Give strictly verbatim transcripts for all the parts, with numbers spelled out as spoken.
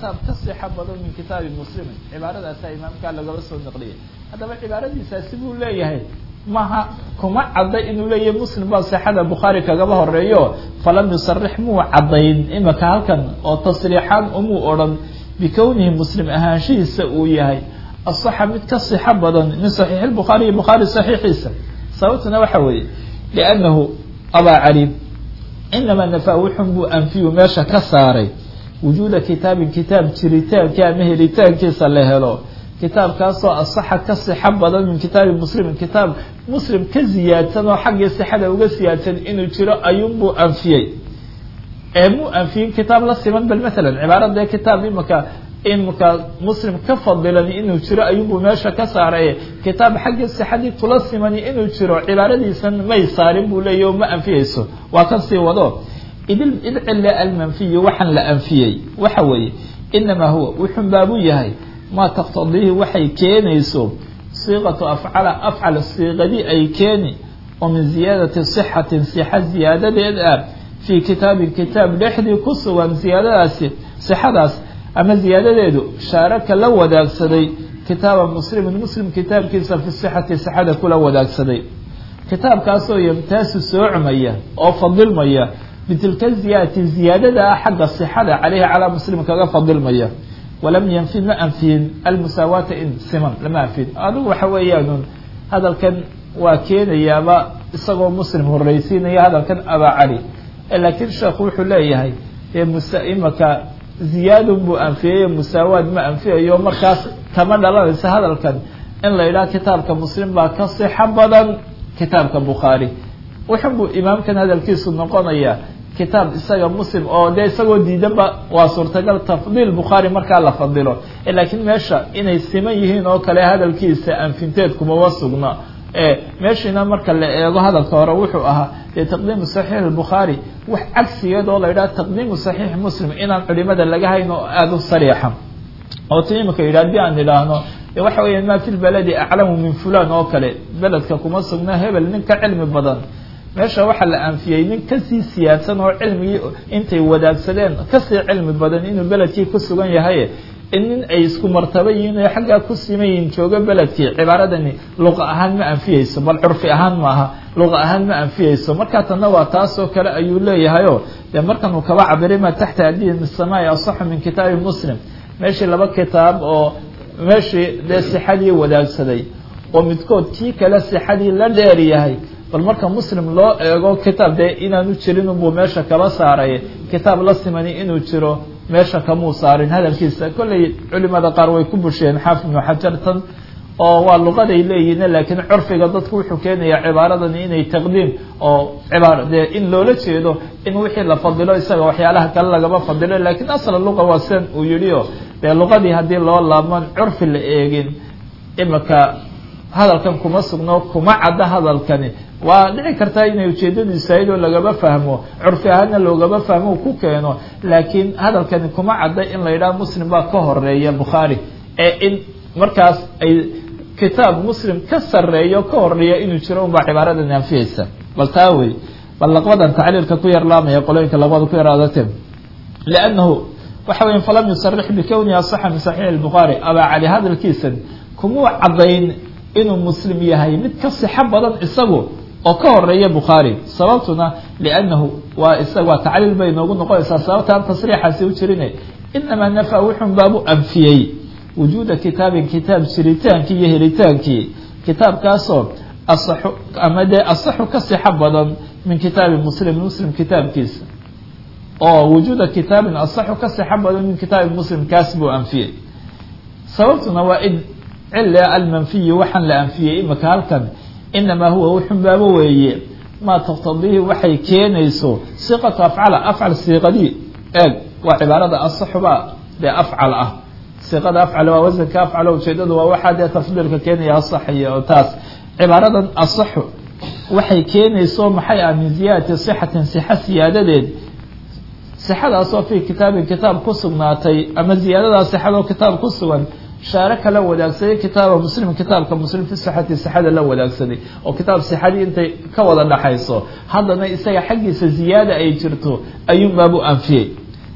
kitaab ka sixa badan min kitaabi muslimin cibaaradaasa imaamkaa lagala soo naqliyay haddaba cibaaradiisaasi buu leeyahay maha kuma cadday inuu leeyahay muslim baa sixada bukhaari kagaba horeeyo falam yusarix muu caddayn imaka halkan oo tasriixaan umuu odhan bikownihi muslim ahaanshihiisa uu yahay asaxa mid ka sixa badan min saxiix lbukhaariyi bukhaari saxiixiisa sababtuna waxa weeye liannahu abaa cali inamaa nafaa wuxun buu anfiyu meesha ka saaray wujuuda kitaabin kitaab jiritaanki ama helitaankiisa la helo kitaabkaasoo asaxa ka sixa badan min kitaabi muslimin kitaab muslim ka ziyaadsan oo xaggii sixada uga siyaadsan inuu jiro ayuunbuu anfiyey ee muu anfiyin kitaab la siman bal maalan cibaarada kitaab imaka imaka muslim ka fadilan inuu jiro ayuunbuu meesha ka saaray kitaab xaggii sixadii kula simani inuu jiro cibaaradiisan may saarin buu leeyahy oo ma anfiyeyso waa kan sii wado idil idcilla almanfiyi waxaan la anfiyey waxa weeye inamaa huwa wuxun baabuu yahay ma taqtadiihi waxay keenayso siiqatu afcala afcal siiqadii ay keeni oo min ziyaadati sixatin sixa ziyaadadeed ah fii kitaabin kitaab dhexdii ku sugan ziyaadadaasi sixadaas ama ziyaadadeedu shaaraka la wadaagsaday kitaaba muslimin muslim kitaabkiisa fi sixati sixada kula wadaagsaday kitaabkaasoo yamtaasu soocmaya oo fadilmaya bitilka ziyaadati ziyaadada ah xagga sixada caleyhi calaa muslim kaga fadilmaya walam yanfi ma anfiyin almusaawaata in siman lama anfiyin adigu waxa weeyaan hadalkan waa keenayaaba isagoo muslim horreysiinaya hadalkan abaa cali laakiin sheekhu wuxuu leeyahay ee musaimaka ziyaadun buu anfiyey musaawaad ma anfiyayo markaas kama dhalanaysa hadalkan in la yidhaha kitaabka muslim baa ka sixa badan kitaabka bukhaari wuxun buu imaamkan hadalkiisu noqonaya kitaab isaga muslim oo dee isagoo diidanba waa suurtagal tafdiil bukhaari markaa la fadilo laakiin meesha inay siman yihiin oo kale hadalkiisa anfinteed kumaba sugna meeshiina marka la eego hadalka hore wuxuu ahaa dee taqdiimu saxiix albukhaari wax cagsigeed oo la yidhaha taqdiimu saxiix muslim inaan culimada laga hayn oo aada u sariixa oo ti imika yidhi haddii aan idhaahno waxa weeyaan ma fi lbaladi aclamu min fulan oo kale beledka kuma sugna hebel nin ka cilmi badan meesha waxaa la anfiyey nin kasii siyaadsan oo cilmigii intay wadaagsadeen kasii cilmi badan inuu beledkii ku sugan yahay nin ay isku martaba yihiin oo xaggaa ku siman yihiin joogo beledkii cibaaradani luqa ahaan ma anfiyeyso bal curfi ahaan maaha luqa ahaan ma anfiyeyso markaa tanna waa taasoo kale ayuu leeyahayo dee markan uu kaba cabiray ma taxta adiin misamaai asaxu min kitaabi muslim meeshii laba kitaab oo meeshii dee sixadii wadaagsaday oo midkood kii kale sixadii la dheer yahay bal marka muslim loo eego kitaab dee inaanu jirin unbuu meesha kaba saaray kitaab la simani inuu jiro meesha kamuu saarin hadalkiisa kolley culimada qaar way ku busheen xaafid ibnu xajartan oo waa luqaday leeyihiin laakiin curfiga dadku wuxuu keenayaa cibaaradani inay taqdiim oo cibaar dee in loola jeedo in wixii la fadilo isaga waxyaalaha kale lagama fadilo laakiin asla luqa waa sen uu yidhi o dee luqadii haddii loo laaban curfi la eegin imika hadalkan kuma sugno kuma cadda hadalkani waa dhici kartaa inay ujeedadiisu ahayd oo lagaba fahmo curfi ahaanna loogaba fahmo ku keeno laakiin hadalkani kuma cadday in la yidhaha muslim baa ka horeeya bukhaari ee in markaas ay kitaab muslim ka sareeyo ka horeeya inuu jiro unbaa cibaaradan anfiyeysa bal taa wey bal laqbadan tacliilka ku yarlaamaya qolooyinka laqbada ku yaraadate liannahu waxa weya falam yusarix bikownihi asaxa min saxiix albukhaari abaa cali hadalkiisan kumuu caddayn inuu muslim yahay mid ka sixo badan isagu oo ka horeeya bukhaari sababtuna liannahu waa isaga waa tacliil bay noogu noqonaysaa sababta aan tasriixaasi u jirine inamaa nafa wuxun baabu anfiyey wujuuda kitaabin kitaab jiritaankii iyo helitaankii kitaabkaasoo asaxu ama dee asaxu ka sixo badan min kitaabi muslim muslim kitaabkiisa oo wujuuda kitaabin asaxu ka sixo badan min kitaabi muslim kaas buu anfiyey sababtuna waa in cila almanfiyi waxaan la anfiyey imika halkan inamaa huwa wuxun baabo weeye maa taqtadiihi waxay keenayso siqatu afcala afcal siiqadii eeg waa cibaarada asaxuba dee afcal ah siiqada afcal waa wasanka afcal ujeedadu waa waxaa dee tafdiilka keenaya asaxiya oo taas cibaaradan asaxu waxay keenayso maxay ah min ziyaadati sixatin sixa siyaadadeed sixadaasoo fii kitaabin kitaab ku sugnaatay ama ziyaadadaa sixadoo kitaab ku sugan shaare kala wadaagsaday kitaaba muslim kitaabka muslim fi sixati sixada la wadaagsaday oo kitaab sixadii intay ka wada dhaxayso haddana isaga xaggiisa ziyaada ay jirto ayuun baabu anfiyey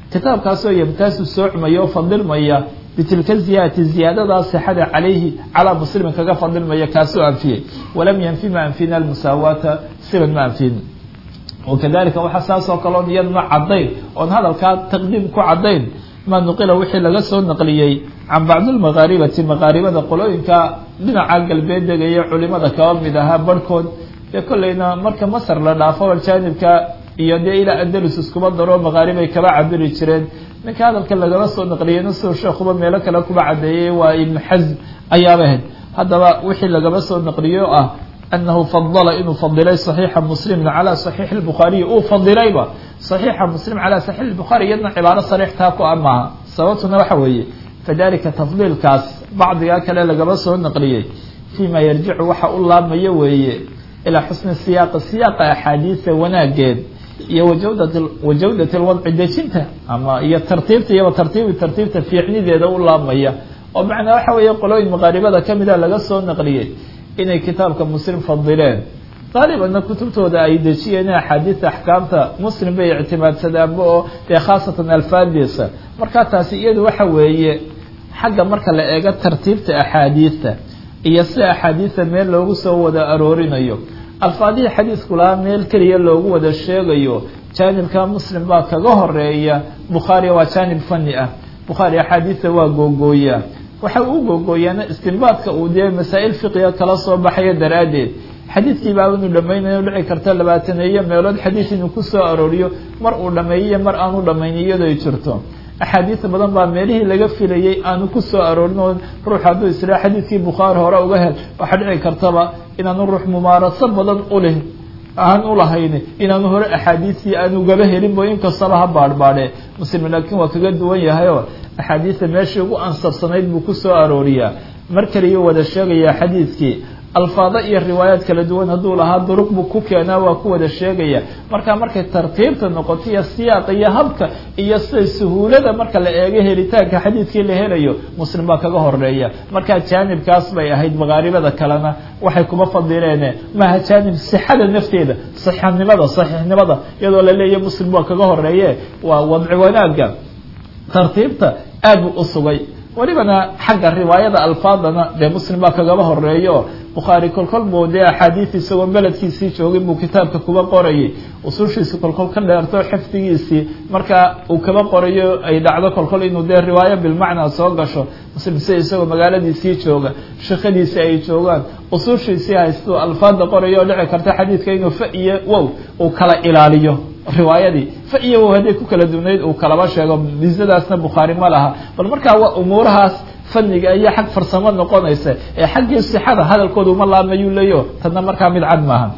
kitaabkaasoo yamtaasu soocmaya oo fadilmaya bitilka ziyaadati ziyaadadaa sixada calayhi calaa muslimin kaga fadilmaya kaasoo anfiyey walam yanfi ma anfina almusaawaata siban ma anfin wakadalika waxaa saasoo kaloon iyaduna caddayn oon hadalkaa taqdiim ku caddayn maa nuqila wixii laga soo naqliyey can bacdi lmaqaaribati maqaaribada qolooyinka dhinaca galbeed degaya culimada kaba mid ahaa barhkood dee kollayna marka masar la dhaafo jaanibka iyo dee ilaa andalus iskuba daro maqaaribay kaba cabiri jireen ninka hadalka lagaba soo naqliyeyna sidoo sheekuba meelo kale kuba caddeeyey waa ibnu xasm ayaaba ahayd haddaba wixii lagaba soo naqliyo ah anahu fadala inuu fadilay صaxiixa muslimin calى صaxiixi الbukhaariyi uu fadilayba صaxiixa muslim calى صaxiix الbukhaari iyadna cibaaro sariixtaa ku amaha sababtuna waxa weeye fadalika tafdiilkaas bacdigaa kale lagaba soo naqliyey fima yarjicu waxa u laabmayo weeye ilaa xusni siyaaqi siyaaqa axaadiisa wanaageed iyo wajawdat wajawdat lwadci dejinta ama iyo tartiibta iyaba tartiibi tartiibta fiicnideeda u laabmaya oo macnaa waxa weeye qolooyin maqaaribada kamida laga soo naqliyey inay kitaabka muslim fadileen qaalibanna kutubtooda ay dejiyeen axaadiista axkaamta muslim bay ictimaadsadaanba oo dee khaasatan alfaadiisa markaa taasi iyadu waxa weeye xagga marka la eego tartiibta axaadiista iyo sida axaadiista meel loogu soo wada aroorinayo alfaadihii xadiisku lahaa meel keliya loogu wada sheegayo jaanibka muslim baa kaga horeeya bukhaari waa jaanib fani ah bukhaari axaadiista waa googooya waxa uu googooyaana istinbaadka uu dee masaa'il fiqiga kala soo baxaya daraaddeed xadiidkii baa inuu dhammaynayo dhici karta labaataneeyo meelood xadiid inuu ku soo arooriyo mar uu dhammeeyiyo mar aanu dhammaynin iyadoo ay jirto axaadiis badan baa meelihii laga filayey aanu ku soo aroorin oo ruux hadduu israa xadiidkii bukhaari hore uga hel waxaa dhici kartaba inaanu ruux mumaaraso badan uleh aan ulahayn inaanu hore axaadiistii aanu gaba helinbo inkastaba ha baadhbaadhe muslim laakiin waa kaga duwan yahayoo axaadiista meeshii ugu ansabsanayd buu ku soo arooriyaa mar kaliyu wada sheegayaa xadiidkii alfaado iyo riwaayaad kala duwan hadduu lahaa duruq buu ku keenaa waa ku wada sheegaya marka markay tartiibta noqoto iyo siyaaqa iyo habka iyo sida suhuulada marka la eego helitaanka xadiidkii la helayo muslim baa kaga horeeya markaa jaanibkaas bay ahayd maqaaribada kalena waxay kuma fadileen maaha jaanib sixada nafteeda saxiixnimada saxiixnimada iyadoo la leeyahay muslim baa kaga horeeye waa wadci wanaaga tartiibta aad buu u sugay welibana xagga riwaayada alfaadana dee muslim baa kagaba horeeyo bukhaari kolkol buu dee axaadiis isagoo beledkiisii joogin buu kitaabka kuba qorayay usushiisi kolkol ka dheerto xifdigiisii marka uu kaba qorayo ay dhacdo kolkol inuu dee riwaayo bilmacnaa soo gasho muslim si isagoo magaaladiisii jooga shaqadiisii ay joogaan usushiisii haysto alfaada qorayo oo dhici karta xadiidka inuu fa iyo wow uu kala ilaaliyo riwaayadii fa iyo wow hadday ku kala duwnayd uu kalaba sheego bisadaasna bukhaari ma laha bal markaa waa umuurahaas faniga iyo xag farsamo noqonaysa ee xaggii sixada hadalkooda uma laamayuu leeyo tadna markaa mid cad maaha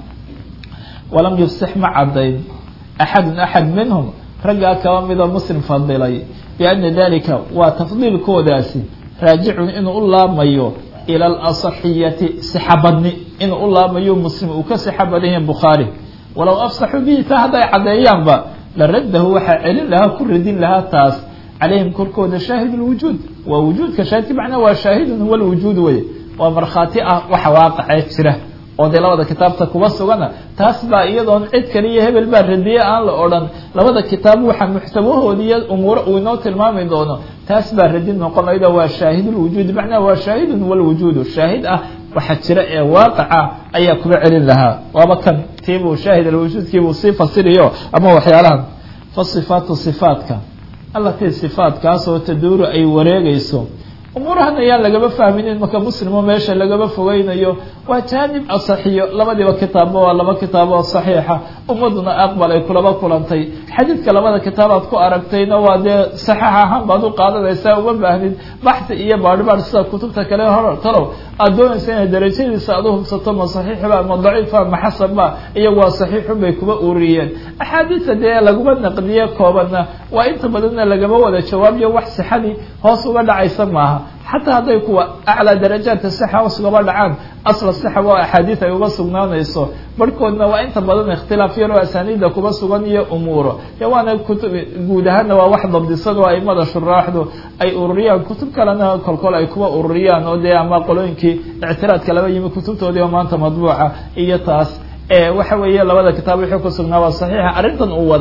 walam yufsix ma caddayn axadun axad minhum raggaa kaba mida muslim fadilay biana dalika waa tafdiilkoodaasi raajicun inuu u laamayo ila alasaxiyati sixabadni inuu u laamayo muslim uu ka sixa badan yahay bukhaari walow afsaxuu bihi taa hadday caddeeyaanba la raddahu waxaa celin lahaa ku radin lahaa taas calayhim korkooda shaahid lwujuud waa wujuudka shaahidki macnaa waa shaahidun huwa lwujuud wey waa markhaati ah waxa waaqacee jira oo dee labada kitaabta kuba sugana taas baa iyadoon cid kaliya hebel baa radiye aan la odhan labada kitaab waxa muxtawahoodi iyo umuuro uu inoo tilmaami doono taas baa radin noqonayda waa shaahidulwujuud macnaa waa shaahidun huwa lwujuudu shaahid ah waxa jira ee waaqaca ayaa kuba celin lahaa waaba kan tiibuu shaahid alwujuudkiibuu sii fasiriyo ama waxyaalahan fasifaatu sifaatka allatii sifaatkaasoo taduuru ay wareegayso umuurahan ayaan lagaba fahminin marka muslimo meesha lagaba fogeynayo waa jaanib asaxiyo labadiiba kitaabba waa laba kitaabo oo saxiixa ummaduna aqbal ay kulaba kulantay xadiidka labada kitaabaad ku aragtayna waa dee saxiix ahaan baad u qaadanaysaa uma baahnid baxsi iyo baadhibaad sida kutubta kale hor talow aad doonaysa inay darajadiisa aad u hubsato ma saxiixba ma daciifa ma xasanba iyagu waa saxiixun bay kuba ururiyeen axaadiista dee laguma naqdiye koobanna waa inta badanna lagama wada jawaabiyo wax sixadii hoos uga dhacaysa maaha xataa hadday kuwa aclaa darajaadka sixa hoos ugaba dhacaan asla sixa waa axaadiis ay uga sugnaanayso barhkoodna waa inta badan ikhtilaaf yaroo asaaniida kuba sugan iyo umuuro dee waana kutub guud ahaanna waa wax dabdisan oo aimada shuraaxdu ay ururiyaan kutub kalena kolkol ay kuba ururiyaan oo dee ama qolooyinkii ictiraadka laba yimi kutubtoodii oo maanta madbuuca iyo taas ee waxa weeye labada kitaab wixii ku sugnaa waa saxiixa arrintan uu wadaa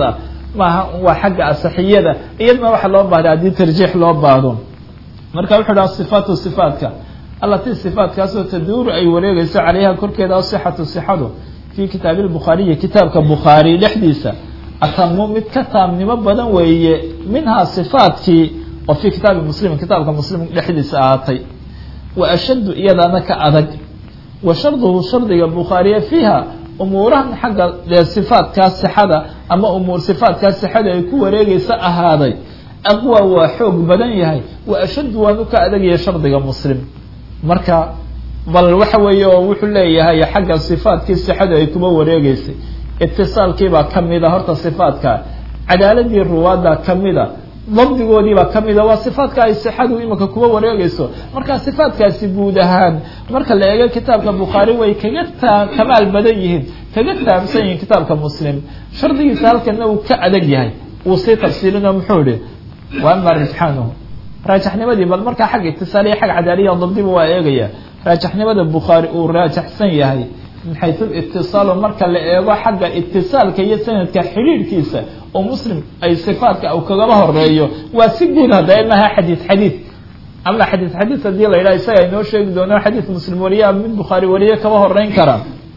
maaha waa xagga asaxiyada iyadna waxa loo baahda haddii tarjiix loo baahdo marka wuxuu dhaha sifaatu sifaatka allatii sifaatkaasoo taduuru ay wareegayso calayha korkeeda asixatu sixadu fii kitaabi lbukhaariyi kitaabka bukhaari dhexdiisa atamu mid ka taamnimo badan weeye minhaa sifaatkii oo fii kitaabi muslim kitaabka muslim dhexdiisa ahaatay wa ashaddu iyadaana ka adag wa sharduhu shardiga bukhaariya fiiha umuurahan xagga dee sifaatkaas sixada ama umuur sifaatkaas sixada ay ku wareegaysa ahaaday aqwa waa xoog badan yahay wa ashaddu waanu ka adagaya shardiga muslim marka bal waxa weeye oo wuxuu leeyahay xagga sifaatkii sixada ay kuma wareegaysay itisaalkiibaa kamida horta sifaatka cadaaladii ruwaada kamida dabdigoodiibaa kamida waa sifaatka ay sixadu imika kuma wareegayso marka sifaatkaasi guud ahaan marka la eego kitaabka bukhaari way kaga taa kamaal badan yihiin kaga taamsan yihiin kitaabka muslim shardigiisa halkana uu ka adag yahay uu sii tafsiilina muxuu yihi wa ama rajxanuhu raajaxnimadii bal markaa xagga itisaal iyo xagga cadaaliya dabdiba waa eegaya raajaxnimada bukhaari uu raajaxsan yahay min xaytu itisaalo marka la eego xagga itisaalka iyo sanadka xidhiidhkiisa oo muslim ay sifaatka uu kagaba horeeyo waa si guud hadda inaha xadiid xadiid ama xadiid xadiid hadii la yidhaha isaga inoo sheegi doono xadiid muslim wariya mid bukhaari wariye kaba horeyn kara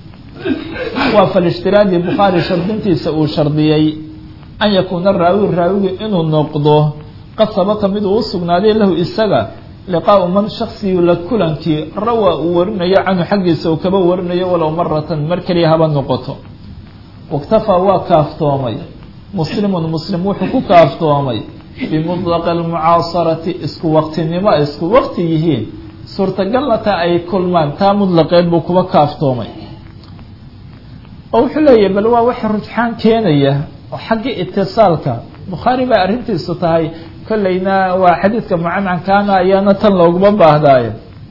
waa falishtiradi bukhaari shardintiisa uu shardiyey an yakuuna raawi raawiga inuu noqdo qad sabata mid uu usugnaaday lahu isaga liqaau man shaksiyu la kulankii rawaa uu warinayo canhu xaggiisa uu kaba warinayo walow maratan mar keliya haba noqoto waktafaa waa kaaftoomay muslimun muslim wuxuu ku kaaftoomay bimudlaqi almucaasarati isku waqtinimo ay isku waqti yihiin suurtagalnata ay kulmaan taa mudlaqeed buu kuba kaaftoomay oo wuxuu leeyahay bal waa waxa rujxaan keenaya oo xagga itisaalka bukhaari baa arrintiisu tahay kollayna waa xadiidka mucancankaana ayaana tan looguma baahdaayo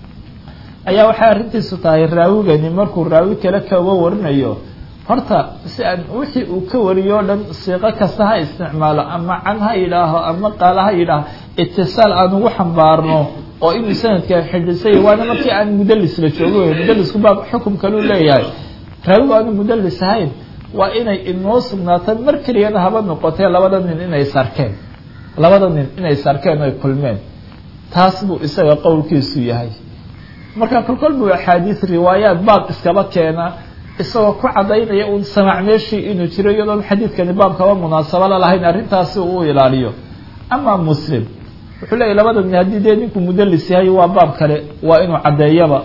ayaa waxay arrintiisu tahay raawigani markuu raawi kale kaga warinayo horta si aan wixii uu ka wariyo o dhan siiqo kasta ha isticmaalo ama can ha yidhaaho ama qaala ha yidhaaho itisaal aan ugu xambaarno oo inuu sanadka xidhisay waana markii aan mudalis la joogo mudalisku baa xukum kaluu leeyahay raawigu aanu mudalis ahayn waa inay inoo sugnaato mar keliyana haba noqotee labada nin inay sarkeen labada nin inay sarkeen ay kulmeen taas buu isaga qowlkiisu yahay marka kolkol buu axaadiis riwaayaat baab iskaba keena isagoo ku cadaynaya uun samaac meeshii inuu jiro iyadoon xadiidkani baabkaba munaasabo la lahayn arrintaasi uu ilaaliyo ama muslim wuxuu leeyahy labada nin haddii dee ninku mudalis yahay waa baab kale waa inuu caddeeyaba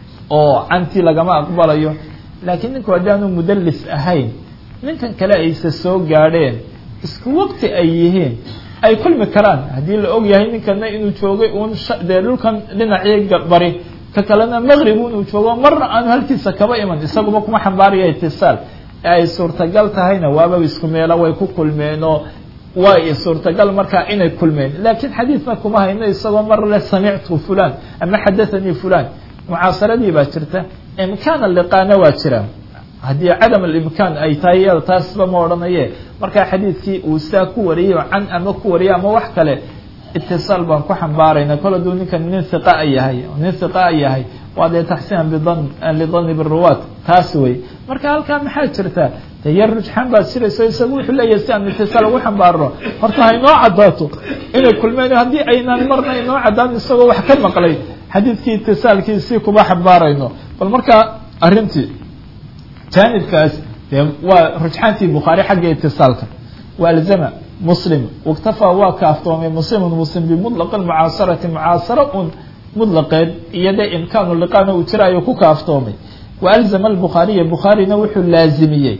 oo cantii lagama aqbalayo laakiin ninku haddii aanu mudalis ahayn ninkan kale ayse soo gaadheen isku waqti ay yihiin ay kulmi karaan haddii la og yahay ninkana inuu joogay uun dee dhulkan dhinacii bari ka kalena maqrib inuu joogo marna aanu halkiisa kaba iman isaguba kuma xambaaraya itisaal ee ay suurtagal tahayna waaba isku meela way ku kulmeen oo way suurtagal markaa inay kulmeen laakiin xadiidna kuma hayno isagoo mar le samictu fulan ama xadathanii fulan mucaasaradii baa jirta imkaan liqaana waa jira haddii cadam alimkaan ay tahay iyada taasba ma odhanaye markaa xadiidkii uu saa ku wariyo can ama ku wariyo ama wax kale itisaal baan ku xambaarayna kol haduu ninkan nin hiqaa yahay nin hiqaa yahay waa dee taxsiinan bidan lidani biruwaat taas wey marka halkaa maxaa jirta tayar rujxaan baad jirayso isagu wuxuu leeyahay si aan itisaal ugu xambaarno horta ha inoo caddaato inay kulmeen haddii aynaan marna inoo caddaan isagoo wax ka maqlay xadiidkii itisaalkiisii kuma xambaarayno bal markaa arrintii jaanibkaas dee waa rujxaantii bukhaari xagga itisaalka waalzama muslim waktafaa waa kaaftoomay muslimun muslim bimudlaqi mucaasarati mucaasara un mudlaqeed iyo dee imkaanu liqaana uu jiraayo ku kaaftoomay waalzama albukhaariya bukhaarina wuxuu laazimiyey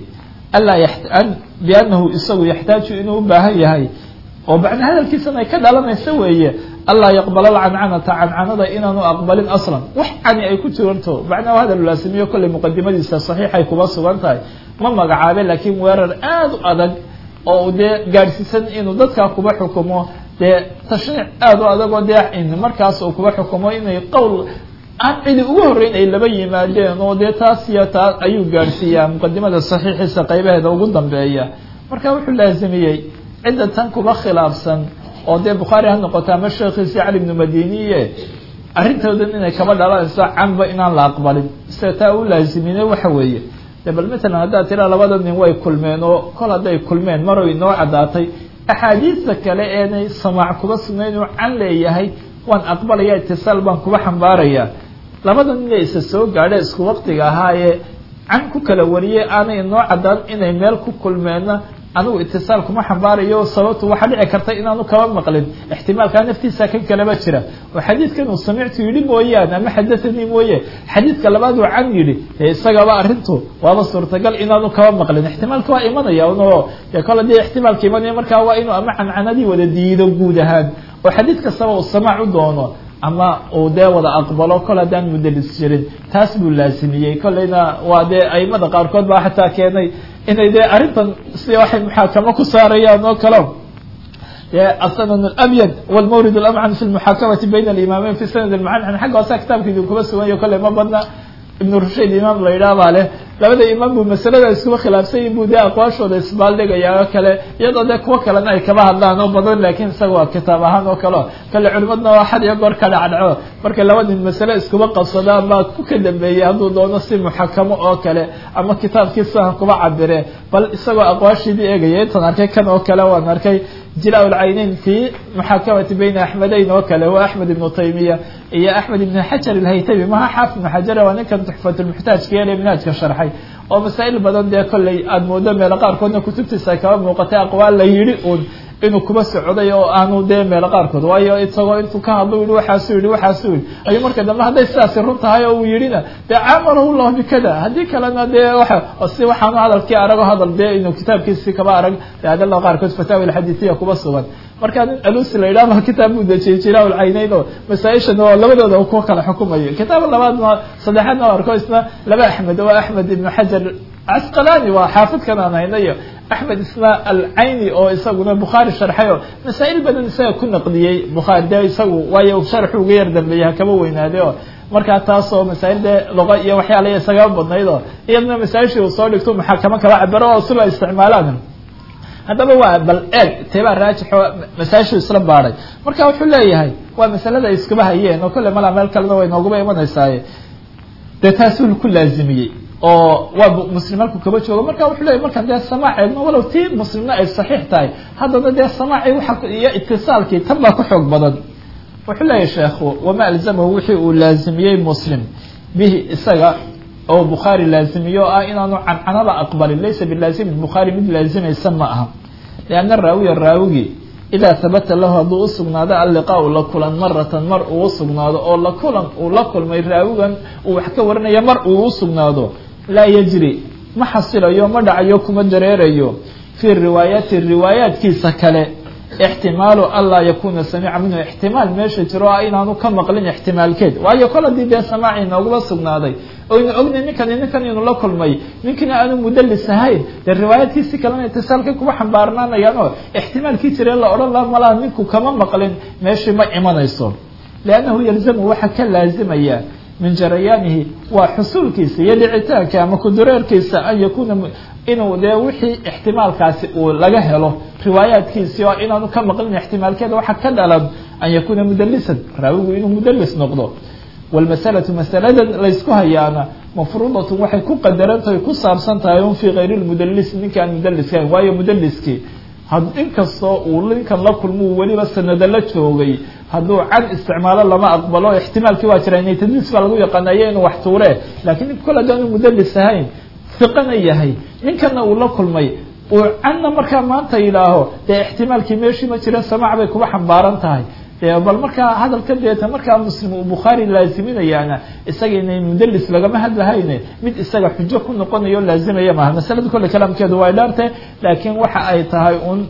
alaa biannahu isagu yaxtaaju inuu u baahan yahay oo bacna hadalkiisana ay ka dhalanaysa weeye allaa yaqbala alcancanata cancanada inaanu aqbalin aslan wax cani ay ku jiranto bacna hadal laazimiyo kollay muqadimadiisa saxiixay kuba sugan tahay ma magacaabe laakiin weerar aada u adag oo dee gaadhsiisan inuu dadkaa kuba xukumo dee tashniic aada u adagoo dee markaas uu kuba xukumo inay qowl aan cidi ugu horreyn ay laba yimaadeen oo dee taas iyo taa ayuu gaadhsiiyaa muqadimada saxiixiisa qaybaheeda ugu dambeeya marka wuxuu laazimiyey cidda tan kuba khilaafsan oo dee bukhaari ha noqota ama sheekhiisi cali ibnu madiniye arrintoodan inay kaba dhalanayso canba inaan la aqbalin sida taa u laazimine waxa weeye bal مثلا haddaad tira labada nin way kulmeen oo kol hadday kulmeen mar way noo cadaatay axaadiista kale eenay samaac kuba sugnayn oo can leeyahay waan aqbalaya itisaal baan kuba xambaaraya labada nin ay isa soo gaadhay isku waqtiga ahaaye can ku kala wariyay aanay noo cadaan inay meel ku kulmeena anigu itisaal kuma xambaarayo sababtu waxa dhici karta inaanu kaba maqlin ihtimaalka naftiisa kan kale ba jira oo xadiidkan uu samictu yiri mooyaan ama xadathani mooye xadiidka labaad uu can yiri isaga ba arintu waaba suurtagal inaanu kaba maqlin ihtimaalka waa imanaya oo ya kala di ihtimaalka imanaya marka waa inuu ama can canadi wada diido guud ahaan oo xadiidka sabab uu samaacu doono ama uu dee wada aqbalo kala daan mudallis jirin taas buu laasimiyay kalena waa dee aymada qaar kood baa xataa keenay inay dee arintan si waxay muxaakamo ku saarayaan oo kale ya asnan al-abyad wal mawrid al-am'an fi al-muhakamati bayna al-imamayn fi sanad al-ma'an xagga wasa kitabkiidu kuba sugan kale ma badna ibn rushayd imam la yiraahdo leh labada imam buu masalada isku khilaafsan buu daa aqwaashooda isbaaldhigaya kale iyadoo de kuwa kale ay kaba hadlaan oo badan laakiin isaga waa kitaab ahaan oo kale kale culimadna waa xad iyo goor ka dhacdo marka labada mas'ala isku qabsadaan ba ku ka dambeeyay haduu doono si muhakamo oo kale ama kitaabkiisa kuba cabire bal isaga aqwaashidii eegayay tan arkay kan oo kale waan arkay جلاء العينين في محاكمة بين أحمدين وكله وأحمد بن تيمية هي أحمد بن حجر الهيثمي ما حافظ بن حجر وأنا كان تحفة المحتاج كيالي مناج كشرحي ومسائل بدن دي كل المودم لقار كنا كتبت الساكواب وقتها أقوال لا يريئون inuu kuba socday oo aanu deemeel qaarkood waayo isagoo intuu ka hadlo inuu waxa soo yiri waxa soo ay marka dambe haday saas runtahay oo yirina de amaro Allah bikada hadii kalena de waxa si waxaan hadalkii arago hadal de inuu kitaabkiisa kaba arag hada la qaarkood fataawi alhadithiya kuba sugan marka alusi leeyahay kitaabu dajay jilaa al-aynaydo masaa'isha oo labadooda ku kala xukumayo kitaab labaadna saddexaadna arko isna laba Ahmed oo Ahmed ibn Hajar Asqalani waa xaafid kana haynayo أحمد اسمه العيني أو يسوونه بخاري شرحه مسائل بدن يسوي كنا قضية بخاري ده يسوي ويا وشرحه غير دبليها كبوين هذا مركز تاسو مسائل ده لغة وحي عليه سجاب بدنا إذا هي من مسائل شو صار يكتب محاكمة كواحد برا وصل استعمالهم هذا هو بل إيه تبع راجح مسائل شو سلام بارد مركز وحلا هي ومسألة ده يسكبها هي إنه كل ما العمل كله وينقوم يمنا يساي ده تاسول كل لازمية oo waa muslimanku kaba joogo marka wuxuu leeyahay marka dee samaaci ma walaw tii muslimna ay saxiix tahay hadda dee samaaci waxa iyo ittisaalkii tabba ku xoog badan wuxuu leeyahay sheekhu wama alzamahu wixii uu laazimiyay muslim bihi isaga oo bukhari laazimiyo ah inaanu cancanaba aqbali laysa bilazim bukhari mid laazimay sama aha lianna raawi raawi ida thabata lahu hadu usugnaada al-liqaa la kulan maratan mar uu usugnaado oo la kulan uu la kulmay raawigan uu wax ka waranaya mar uu usugnaado لا يجري ما حصل يوم ما دعيو كما دريريو في الروايات الروايات كي سكله احتمال الله يكون سميع منه احتمال ماشي جرا انه كما قلن احتمال كده وايو كل دي ده سماعي نوغ سغناداي او ان اوغنا نكن نكن انه لا كلمي يمكن انه مدلس هاي الروايات كي سكله اتصال كما حبارنا يانو احتمال كي جرا لا اورن لا ملا نكو كما مقلن ماشي ما ايمانيسو لانه يلزم وحا لازميا من جريانه وحصول كيس يدعتان كما كدرير كيس أن يكون إنه ده وحي احتمال كاسي ولغا هلو روايات كيس إنه كما قلنا احتمال كذا وحكا دلب أن يكون مدلسا راوي إنه مدلس نقضه والمسألة مسألة ليسكوها يعني مفروضة وحي كو قدرانتا يكو سابسانتا يوم في غير المدلس إن كان مدلس كان وايو مدلس كي هاد إنكستو ولينكن لا كلمو وليبا سندا لا joogay haduu cad isticmaalo lama aqbalo ihtimaalki waa jiray inay tadlis baa lagu yaqaanayeen wax tuure laakiin kala daan mudallis ahayn fiqana yahay ninkana uu la kulmay oo anna marka maanta ilaaho ee ihtimaalki meeshii ma jira samaac bay kuba xambaaran tahay ee bal marka hadalka deeta marka muslim oo bukhari laaziminayana isaga inay mudallis laga ma hadlahayn mid isaga xujo ku noqonayo laazimaya ma masaladu kale kalaamkeedu waa dhaartay laakiin waxa ay tahay un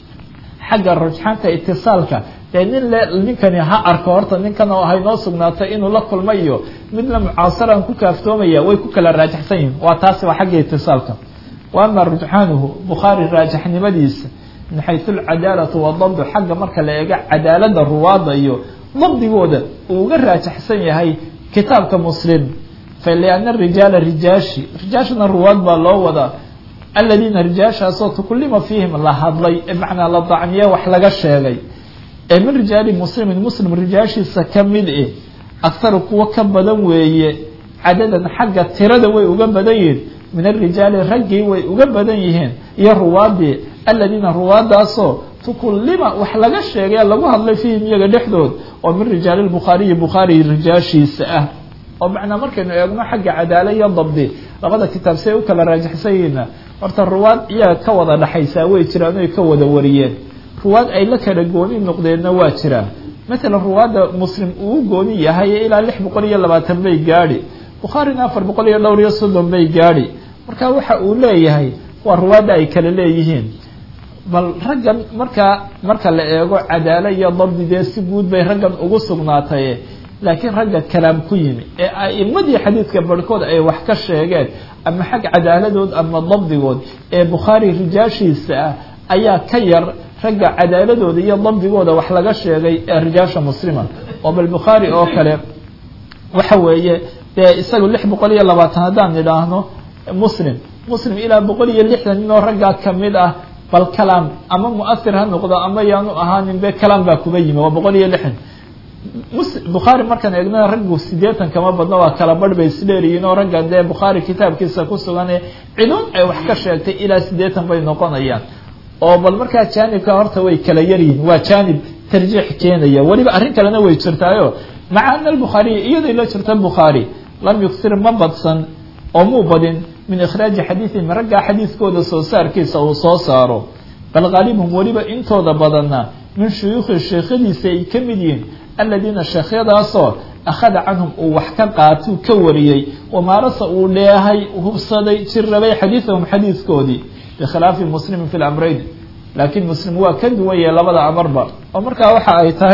xagga rujxanta ittisaalka nin ninkani ha arko horta ninkan oo hay noo sugnaatay inuu la kulmayo midna mucaasaraan ku kaaftoomaya way ku kala raajaxsan yihiin waa taas waa xagga ittisaalka وأما رجحانه بخاري راجح نمديس من حيث العدالة والضبط حق مركا لأيقع عدالة الرواد أيو ضبط وده وغير راجح سنية هاي كتاب كمسلم فلأن الرجال رجاشي رجاشنا الرواد بالله وده الذين رجاشا صوت كل ما فيهم الله هضلي معنى الله ضعنية وحلق الشيغي من رجال مسلم المسلم رجاشي سكمل إيه أكثر قوة كبدا ويه عددا حق التردوي وقبدين min الrijaali raggii way uga badan yihiin iyo ruwaadii aladiina ruwaadaasoo tukullima wax laga sheegay lagu hadlay fiihim iyaga dhexdood oo min rijaali الbukhaariyi bukhaari rijaashiisa ah oo macnaa markaynu eegno xagga cadaala iyo dabdi labada kitaab say u kala raajixsan yihiina horta ruwaad iyaga ka wada dhaxaysaa way jiraan oy ka wada wariyeen ruwaad ay la kala gooni noqdeenna waa jiraan matalan ruwaadda muslim uu gooni yahay ilaa lix boqol iyo labaatan bay gaadhi bukhaarina afar boqol iyo dhowr iyo soddon bay gaadhi marka waxa uu leeyahay waa ruwaadda ay kala leeyihiin bal raggan markaa marka la eego cadaala iyo dabdi dee si guud bay raggan ugu sugnaatay laakiin ragga kalaam ku yimi ee a'imadii xadiidka barhkood ay wax ka sheegeen ama xag cadaaladood ama dabdigood ee bukhaari rijaashiisa ah ayaa ka yar ragga cadaaladooda iyo dabdigooda wax laga sheegay ee rijaasha muslima oo bal bukhaari oo kale waxa weeye dee isagu lix boqol iyo labaatan haddaan idhaahno muslim muslim ilaa boqol iyo lixdan inoo raggaa kamid ah bal kalaam ama mu'athir ha noqdo ama yaanu ahaanin be kalaam baa kuba yimi waa boqol iyo lixdan bukhaari markaan eegna raggu sideetan kama badno waa kala barh bay isdheeriyiin oo raggan dee bukhaari kitaabkiisa ku sugan ee cidun ay wax ka sheegtay ilaa sideetan bay noqonayaan oo bal markaa jaanibka horta way kala yaryihiin waa jaanib tarjiix keenaya weliba arrin kalena way jirtaayo maca ana albukhaariya iyaday la jirta bukhaari lam yuksir ma badsan oo muu badin min ikhraaji xadiiihim raggaa xadiiskooda soo saarkiisa uu soo saaro bal qaalibhum weliba intooda badanna min shuyuukhi sheekhadiisa ay ka mid yihiin aladiina sheekhyadaasoo akhada canhum uu wax ka qaatuu ka wariyey wamaarasa uu dheehay hubsaday jirrabay xadiidahum xadiidkoodii bikhilaafi muslimin fi lamrayn laakiin muslim waa ka duwan yahay labada amarba oo markaa waxa ay tahay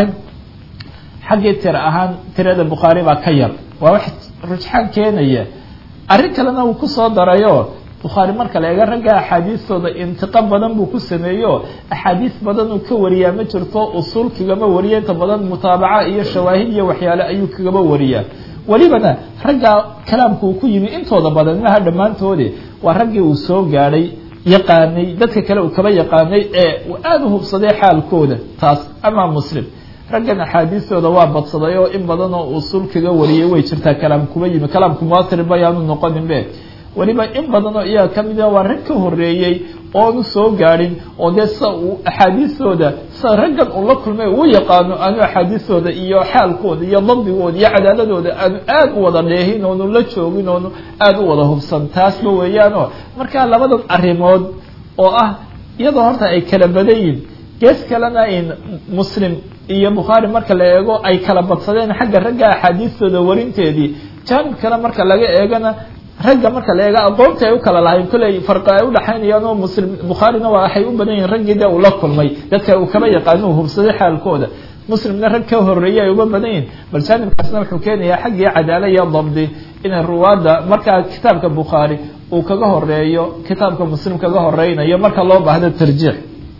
xaggii tira ahaan tirada bukhaari baa ka yar waa wax rujxaan keenaya arrin kalena uu ku soo darayo bukhaari marka la eega ragga axaadiistooda intiqa badan buu ku sameeyo axaadiis badan uu ka wariyaa ma jirto usuul kagama wariya inta badan mutaabaca iyo shawaahid iyo waxyaale ayuu kagama wariyaa welibana ragga kalaamka uu ku yimi intooda badan maha dhammaantoodi waa raggii uu soo gaadhay yaqaanay dadka kale uu kaba yaqaanay ee uu aada u hubsaday xaalkooda taas ama muslim raggan axaadiistooda waa badsaday oo in badan oo usuul kaga wariyay way jirtaa kalaam kuba yimi kalaamku muatir bayaanu noqonin be weliba in badan oo iyaga ka mid ah waa rag ka horeeyey oonu soo gaadhin oo dee sa uu axaadiistooda sa raggan uu la kulmay uu yaqaano aanu axaadiistooda iyo xaalkooda iyo dabdigooda iyo cadaaladooda aanu aada u wada dheehin oonu la joogin oonu aada u wada hubsan taasba weeyaanoo markaa labadan arrimood oo ah iyadoo horta ay kala badan yihin gees kalena in muslim iyo bukhaari marka la eego ay kala badsadeen xagga ragga axaadiistooda warinteedii jaanib kale marka laga eegana ragga marka la eega aqoonta ay u kala lahayn kuley farqi ay u dhaxaynayaan oo muslim bukhaarina waa waxay u badan yihiin raggii dee uu la kulmay dadka uu kaba yaqaano uu hubsaday xaalkooda muslimna rag ka horeeyay ay uba badan yihiin bal jaanibkaasna wuxuu keenayaa xaggii cadaala iyo dabdi inay ruwaadda markaa kitaabka bukhaari uu kaga horeeyo kitaabka muslim kaga horeynayo marka loo baahdo tarjiix